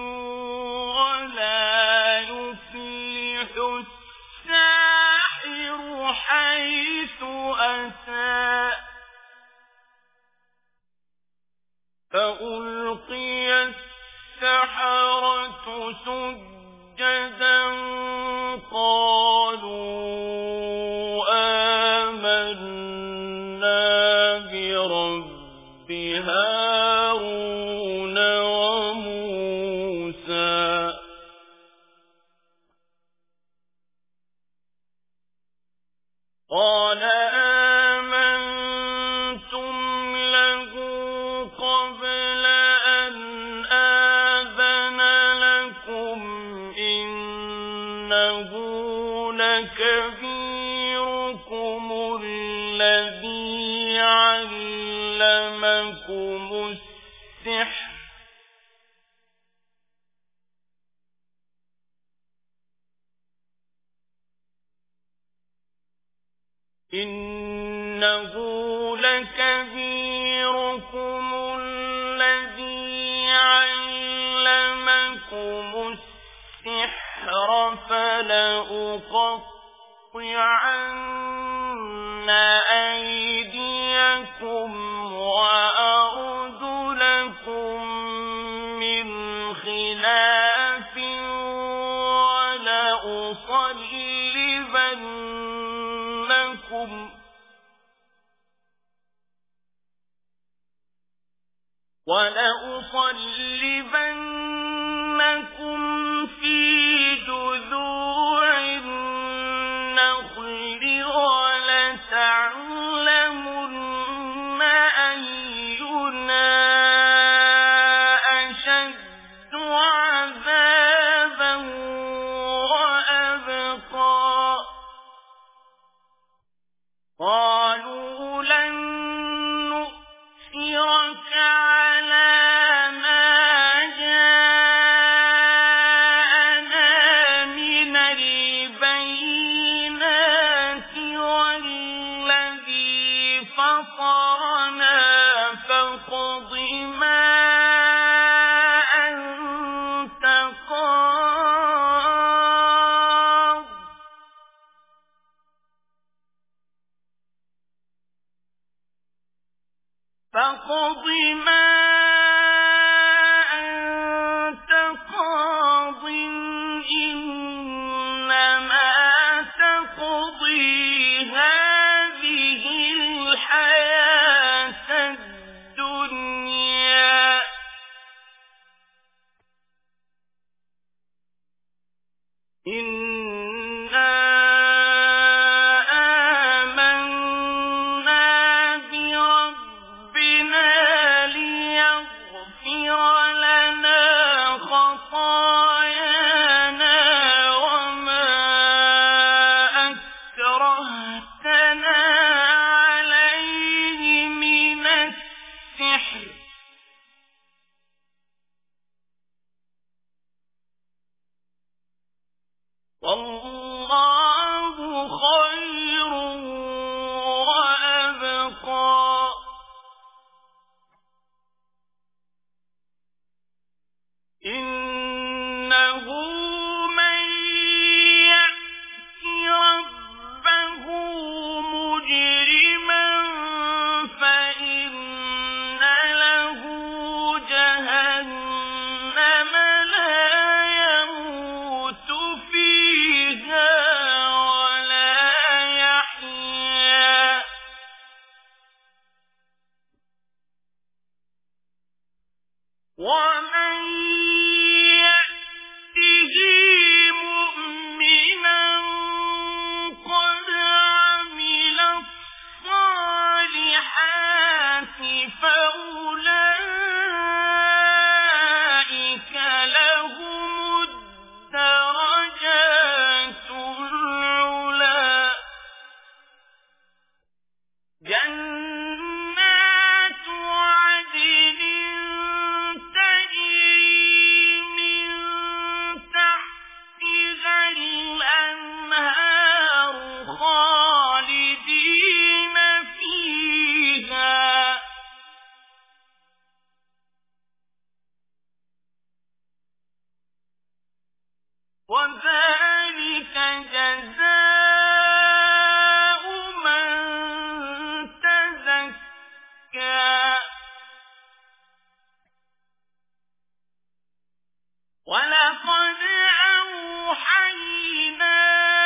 ولا يفلح الساحر حيث أتى فألقي السحرة سجدا قالوا آمنا برب هارون وموسى قال آمنتم له قبل أن آذن لكم إنه لكبيركم الذي علمكم السحر إنه لكبيركم الذي علمكم السحر فلأقطعن أيديكم وأرجلكم من خلاف ولأصلبنكم في جذوع النخل ولتعلمن أينا أشد عذابا وأبقى قالوا لن نؤثرك على ما إنا آمنا بربنا ليغفر لنا خطايانا وما أكرهتنا عليه من السحر والله خير وأبقى إنه من يأت ربه مجرما فإن له جهنم لا يموت فيها ولا يحيا ومن يأته مؤمنا قد عمل الصالحات فأولئك لهم الدرجات العلى جنات عدن تجري من تحتها الأنهار خالدين فيها وذلك جزاء من تزكى ولقد أوحينا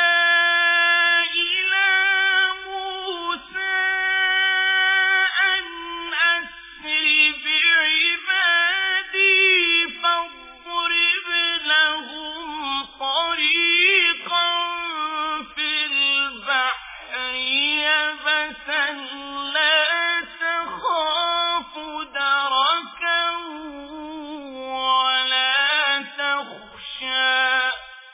إلى موسى أن أسر بعبادي فاضرب لهم طريقا في البحر يبسا لا تخاف دركا ولا تخشى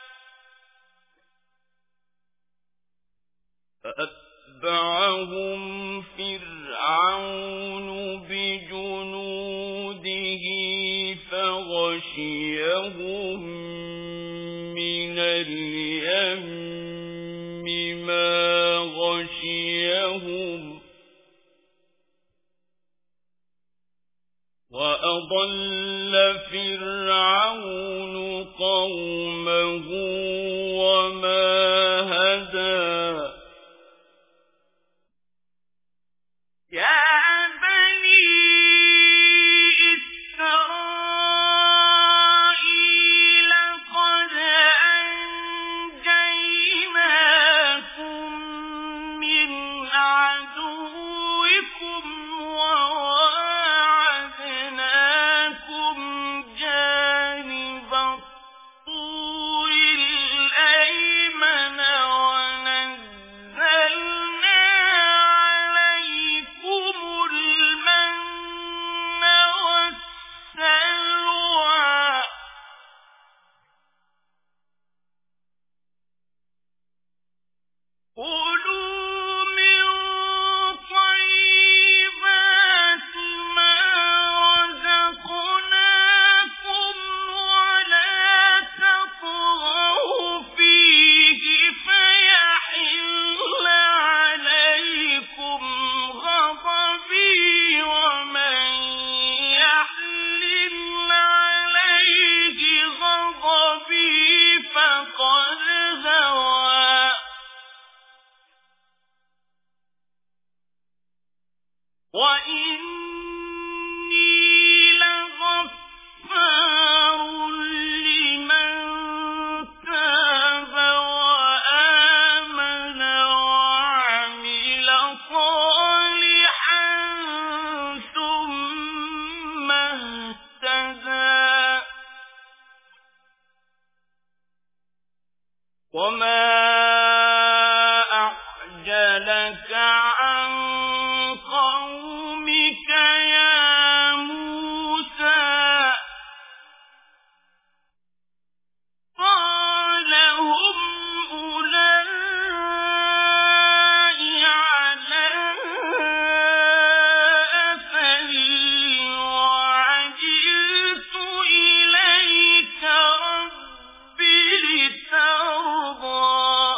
فأتبعهم فرعون بجنوده فغشيهم من اليم ما غشيهم وأضل فرعون قومه وما هدى يا بني إسرائيل قد أنجيناكم من عدوكم وواعدناكم جانب الطور الأيمن وما أعجلك عن قومك يا موسى قال هم أولئك على أثري وعجلت إليك رب لترضى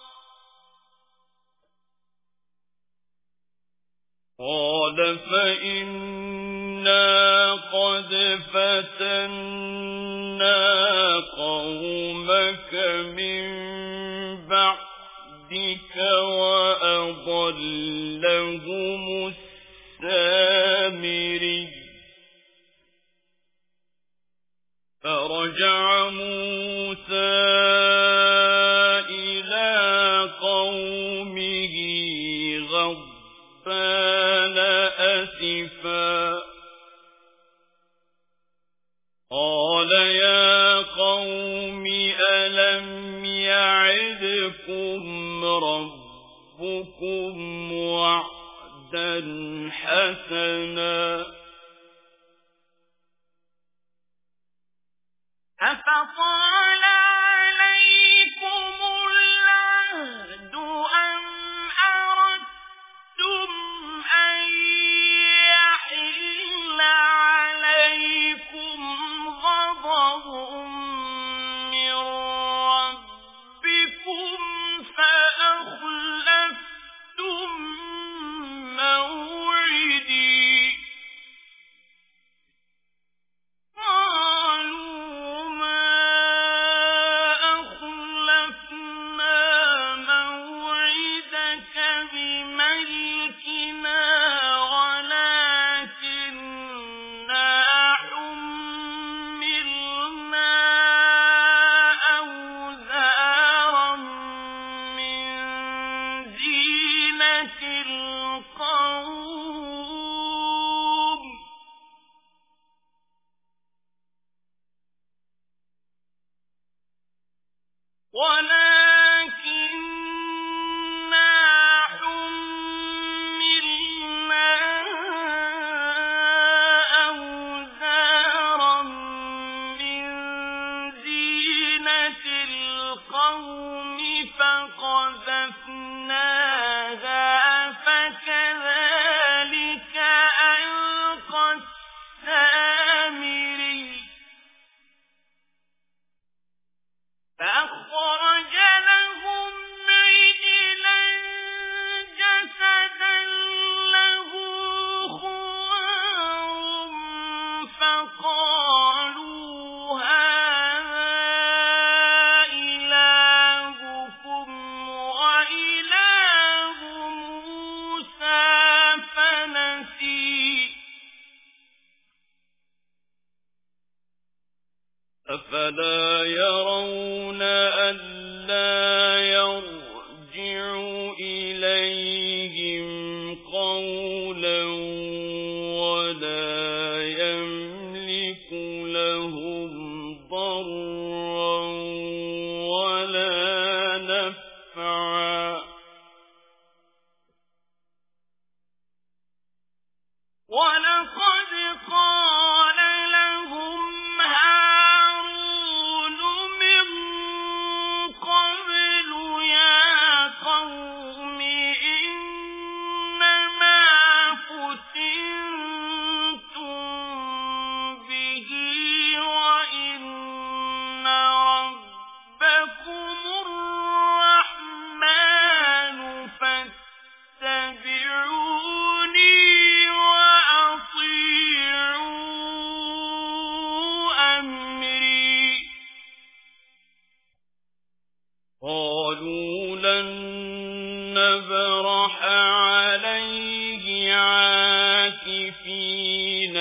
قال فإنا قد فتنا قومك من بعدك وأضلهم السامري فرجع موسى إلى قومه غضبان أسفا قال يا قوم ألم يعدكم ربكم وعدا حسنا أفطال عليكم العهد أم أردتم أن يحل عليكم غضب من ربكم فأخلفتم موعدي قالوا ما أخلفنا موعدك بملكنا ولكننا حملنا أوزارا من زينة القوم ولكننا حملنا أوزارا من زينة القوم فقذفناها فكذلك ألقى السامري فأخرج لهم عجلا جسدا له خوار فقالوا هذا إلهكم وإله موسى فنسي أفلا يرون ألا يرجع إليهم قولا ولا يملك لهم ضرا ولا نفعا ولقد قال لهم هارون من قبل يا قوم إنما فتنتم به وإن ربكم الرحمن فاتبعوني قالوا لن نبرح عليه عاكفين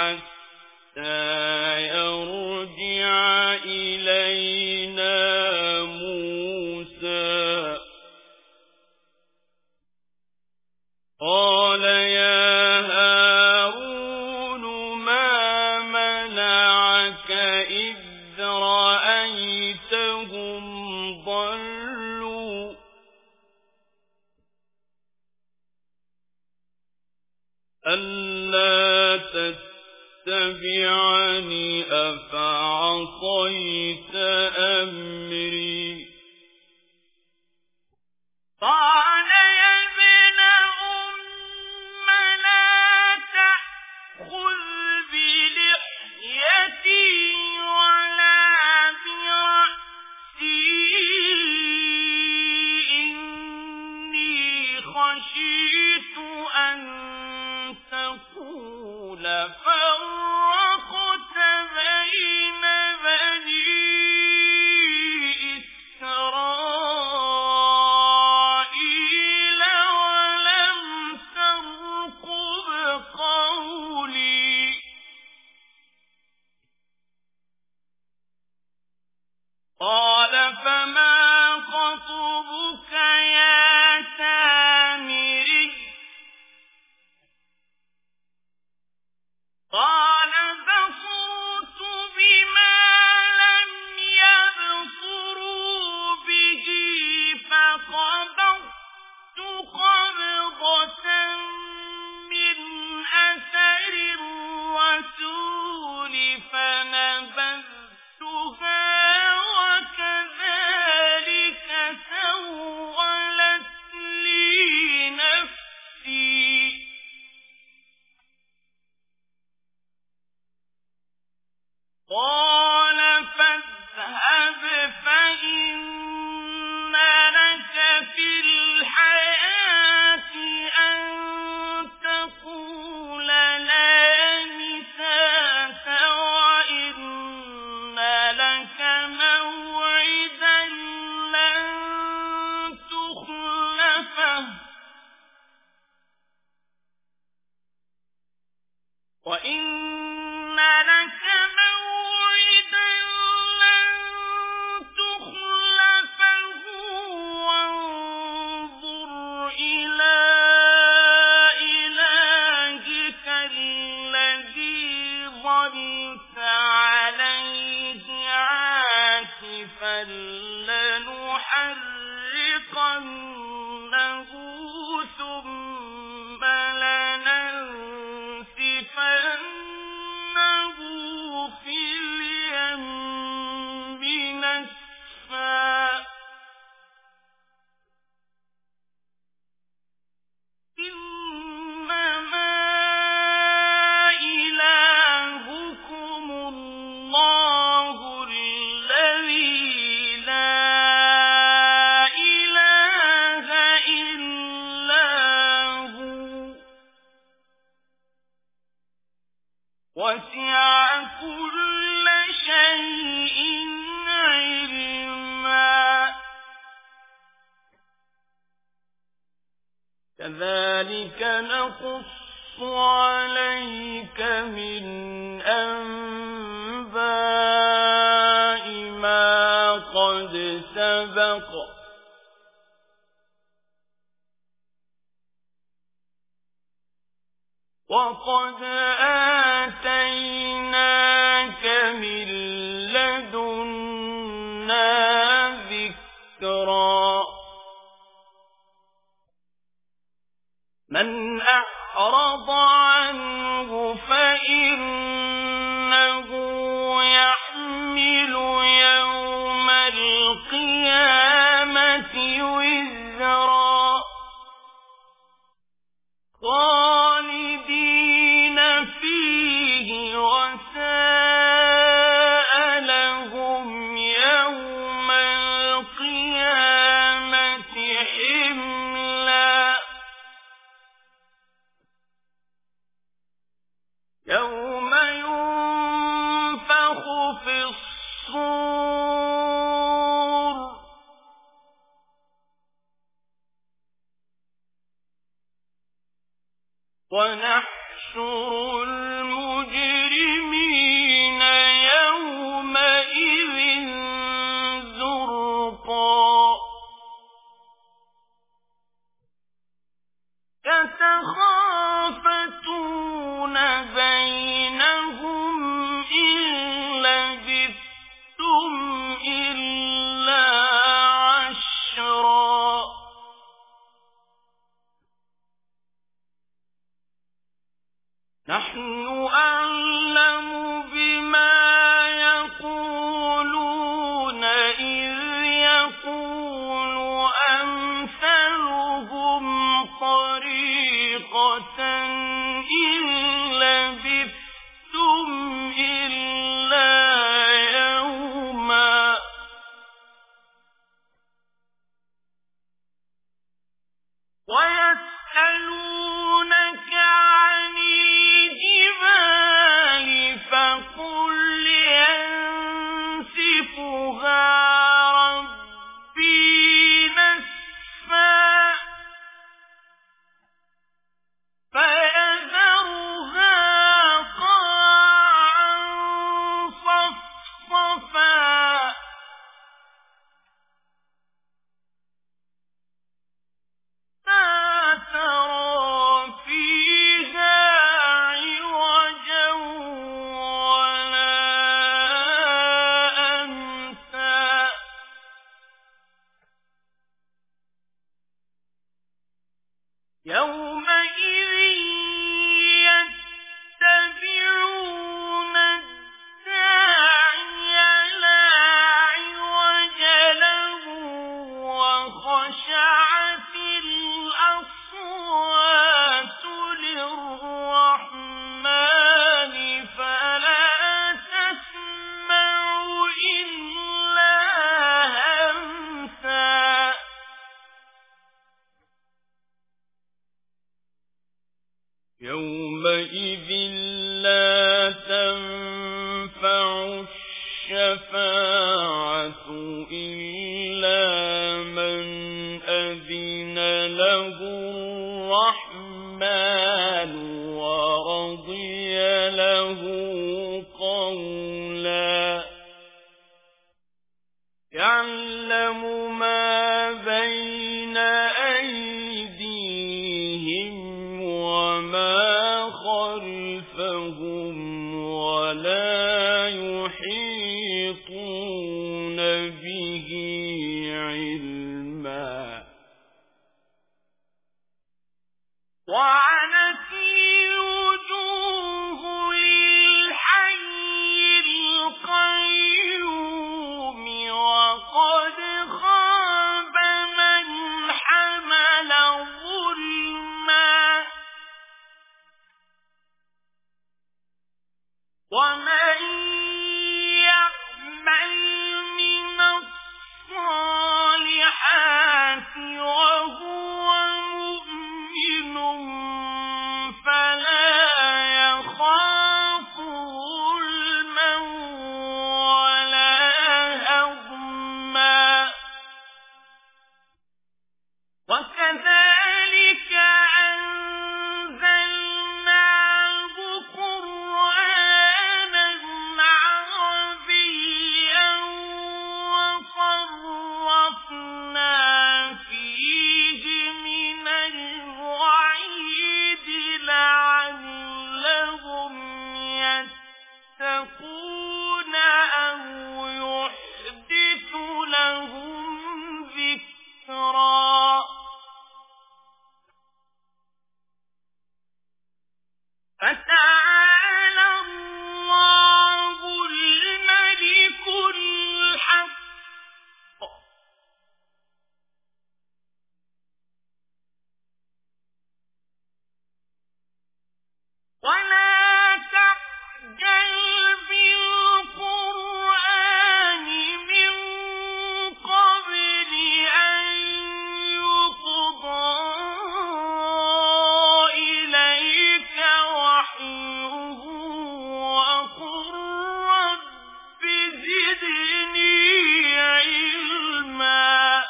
حتى يرجع إلينا موسى قال يا هارون ما منعك إذ رأيتهم ضل أفعصيت أمري قال يا ابن أم لا تأخذ بلحيتي ولا برأسي إني خشيت أن تقول فرقت بين بني إسرائيل ولم ترقب قولي قال فما خطبك يا سامري قال بصرت بما لم يبصروا به فقبضت قبضة من أثر الرسول فنبذتها وكذلك سولت لي نفسي قال فاذهب فإن لك في الحياة أن تقول لا مساس وإن لك موعدا لن تخلفه وإن لك موعدا لن تخلفه وانظر إلى إلهك الذي ظلت عليه عاكفا لنحرقنه ثم لننسفنه في اليم نسفا إنما إلهكم الله الذي لا إله إلا هو وسع كل شيء علما كذلك نقص عليك من أنباء ما قد سبق وقد آتيناك من لدنا ذكرا من أعرض عنه فإنه يحمل يوم القيامة وزرا خالدين فيه وساء لهم يوم القيامة حملا يوم ينفخ في الصور ونحشر المجرمين يومئذ زرقا يتخافتون بينهم إن لبثتم إلا عشرا الشفاعة إلا من أذن له الرحمن ورضي له قولا يعلم ما بين أيديهم وما خلفهم ولا يحيطون به علما وعنت الوجوه للحي القيوم وقد خاب من حمل ظلما ومن يعمل من الصالحات وهو مؤمن فلا يخاف ظلما ولا هضما وكذلك أنزلناه قرآنا عربيا وصرفنا فيه من الوعيد لعلهم يتقون أو يحدث لهم ذكرا فتعالى الله الملك الحق ولا تعجل بالقرآن من قبل أن يقضى إليك وحيه وقل رب زدني علما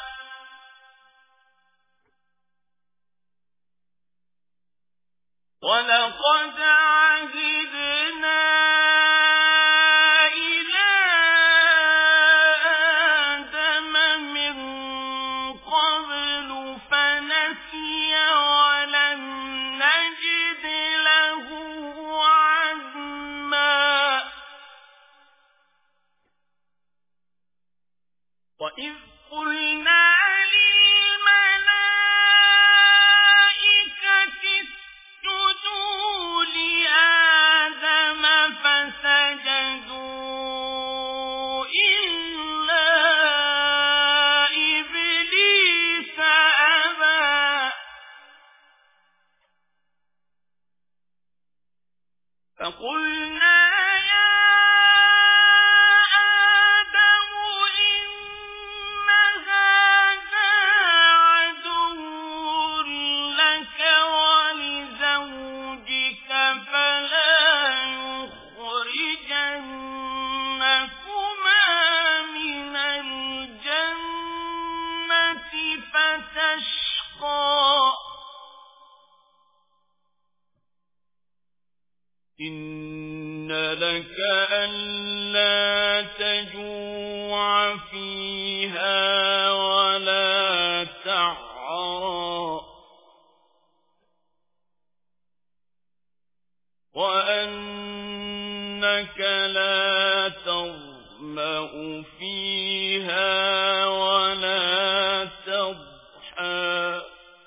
ولقد عهدنا إلى آدم من قبل فنسي ولم نجد له عزما وإذ قلنا للملائكة اسجدوا لآدم فسجدوا إلا إبليس أبى فقلنا يا آدم إن هذا عدو لك ولزوجك فلا يخرجنكما من الجنة فتشقى إن لك ألا تجوع فيها ولا تعرى وأنك لا تظمأ فيها ولا تضحى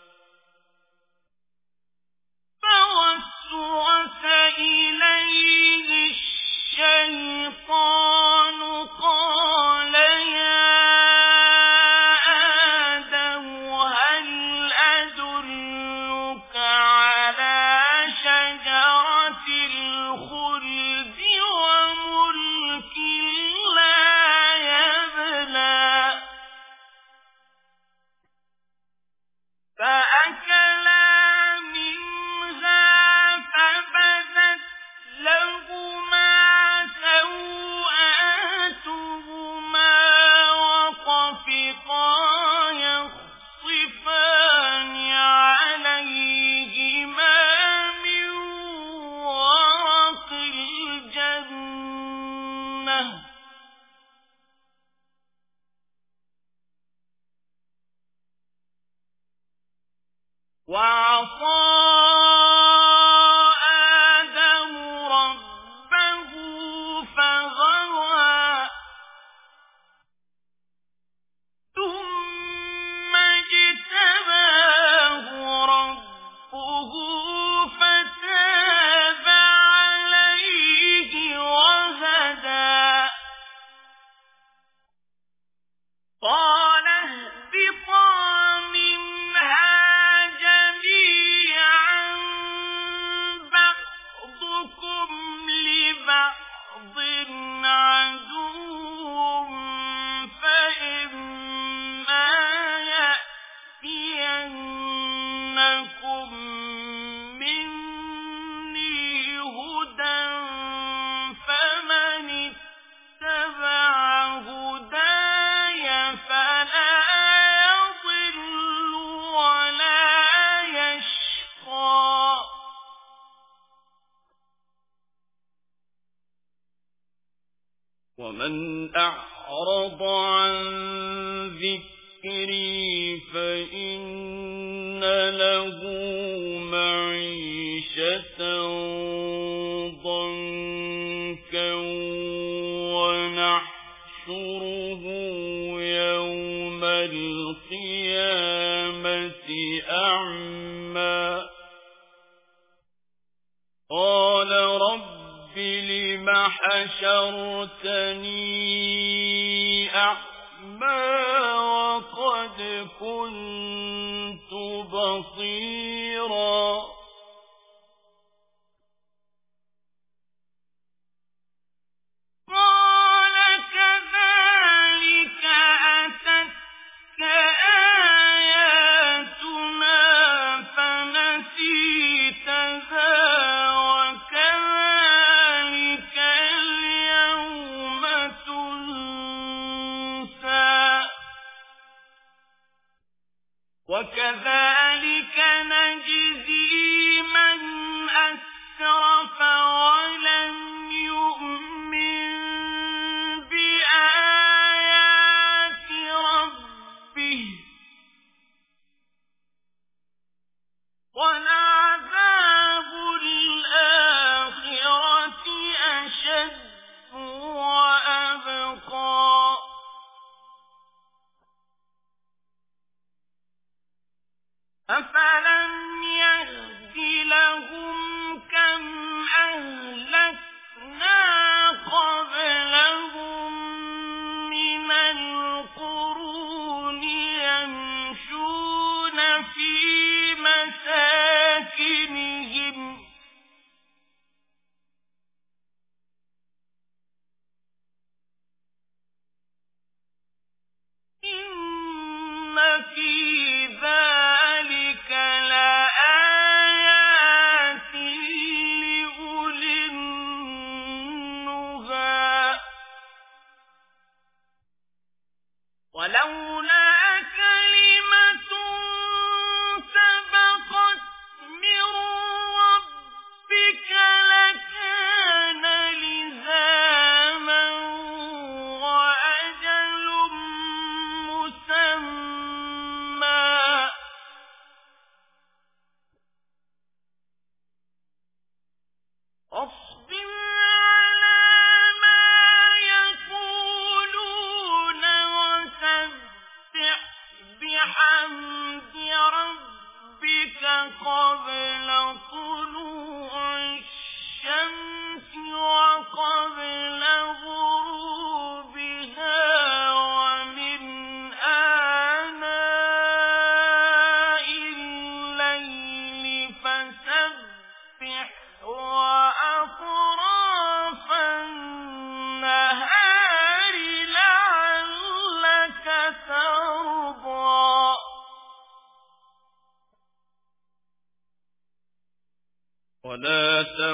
فوسوس إليه الشيطان قال يا آدم هل أدلك على شجرة الخلد وملك لا يبلى وعصى آدم ربه فغوى ثم اجتباه ربه فتاب عليه وهدى قال اهبطا منها جميعا بعضكم لبعض عدو فإما يأتينكم مني هدى فمن اتبع هداي فلا يضل ولا يشقى ومن أعرض عن ذكري فإن له معيشة ضنكا ونحشره يوم القيامة أعمى قال رب لم حشرتني أعمى وقد كنت بصيرا قال كذلك أتتك آياتنا فنسيتها وكذلك اليوم تنسى وكذلك نجزي من أسرف ولم يؤمن بآيات ربه ولعذاب الآخرة أشد وأبقى أفلم يهد لهم كم أهلكنا قبلهم من القرون يمشون في مساكنهم إن في ذلك لآيات لأولي النهى ولولا كلمة سبقت من ربك لكان لزاما وأجل مسمى اصبر على ما يقولون وسبح بحمد ربك قبل طلوع الشمس وقبل غروبها ومن آناء الليل فسبح وأطراف النهار لعلك ترضى ولا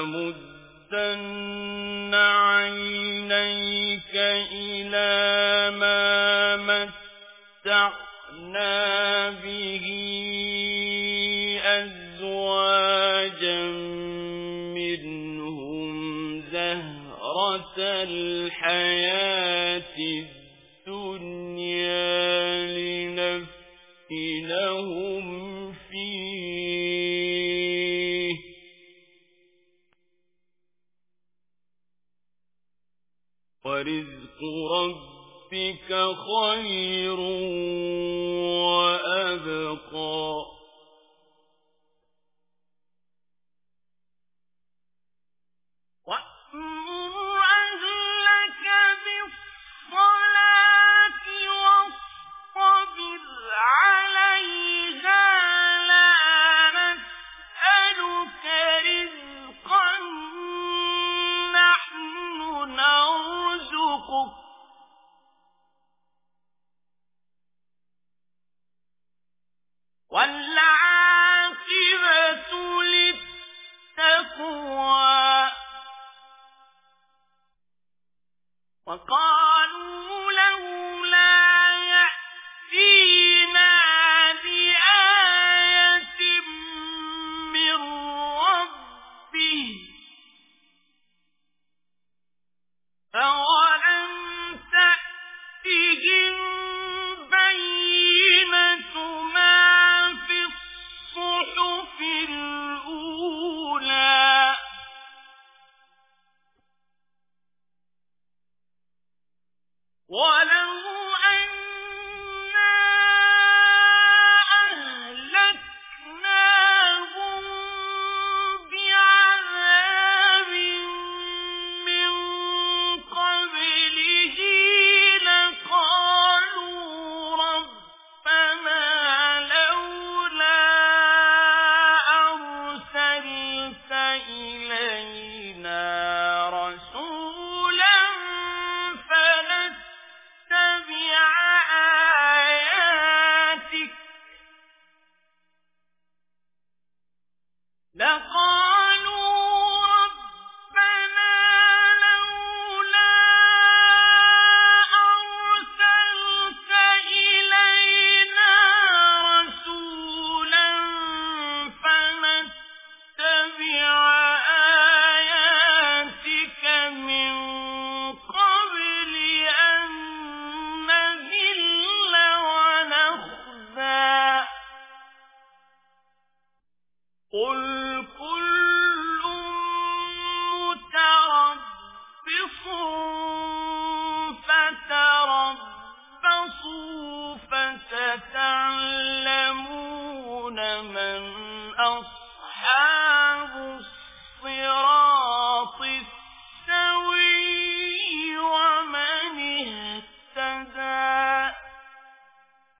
تمدن عينيك إلى ما متعنا به أزواجا منهم زهرة الحياة الدنيا لنفتنهم فيه ورزق ربك خير وأبقى والعاقبة للتقوى وقالوا لولا يأتينا بآية من ربه أولم تأتهم بينة ما في الصحف الأولى ولو أنا أهلكناهم بعذاب من قبله لقالوا ربنا لولا أرسلت إلينا رسولا فنتبع آياتك لقالوا ربنا لولا أرسلت إلينا رسولا فنتبع آياتك من قبل أن نذل ونخزى قل كل متربص فتربصوا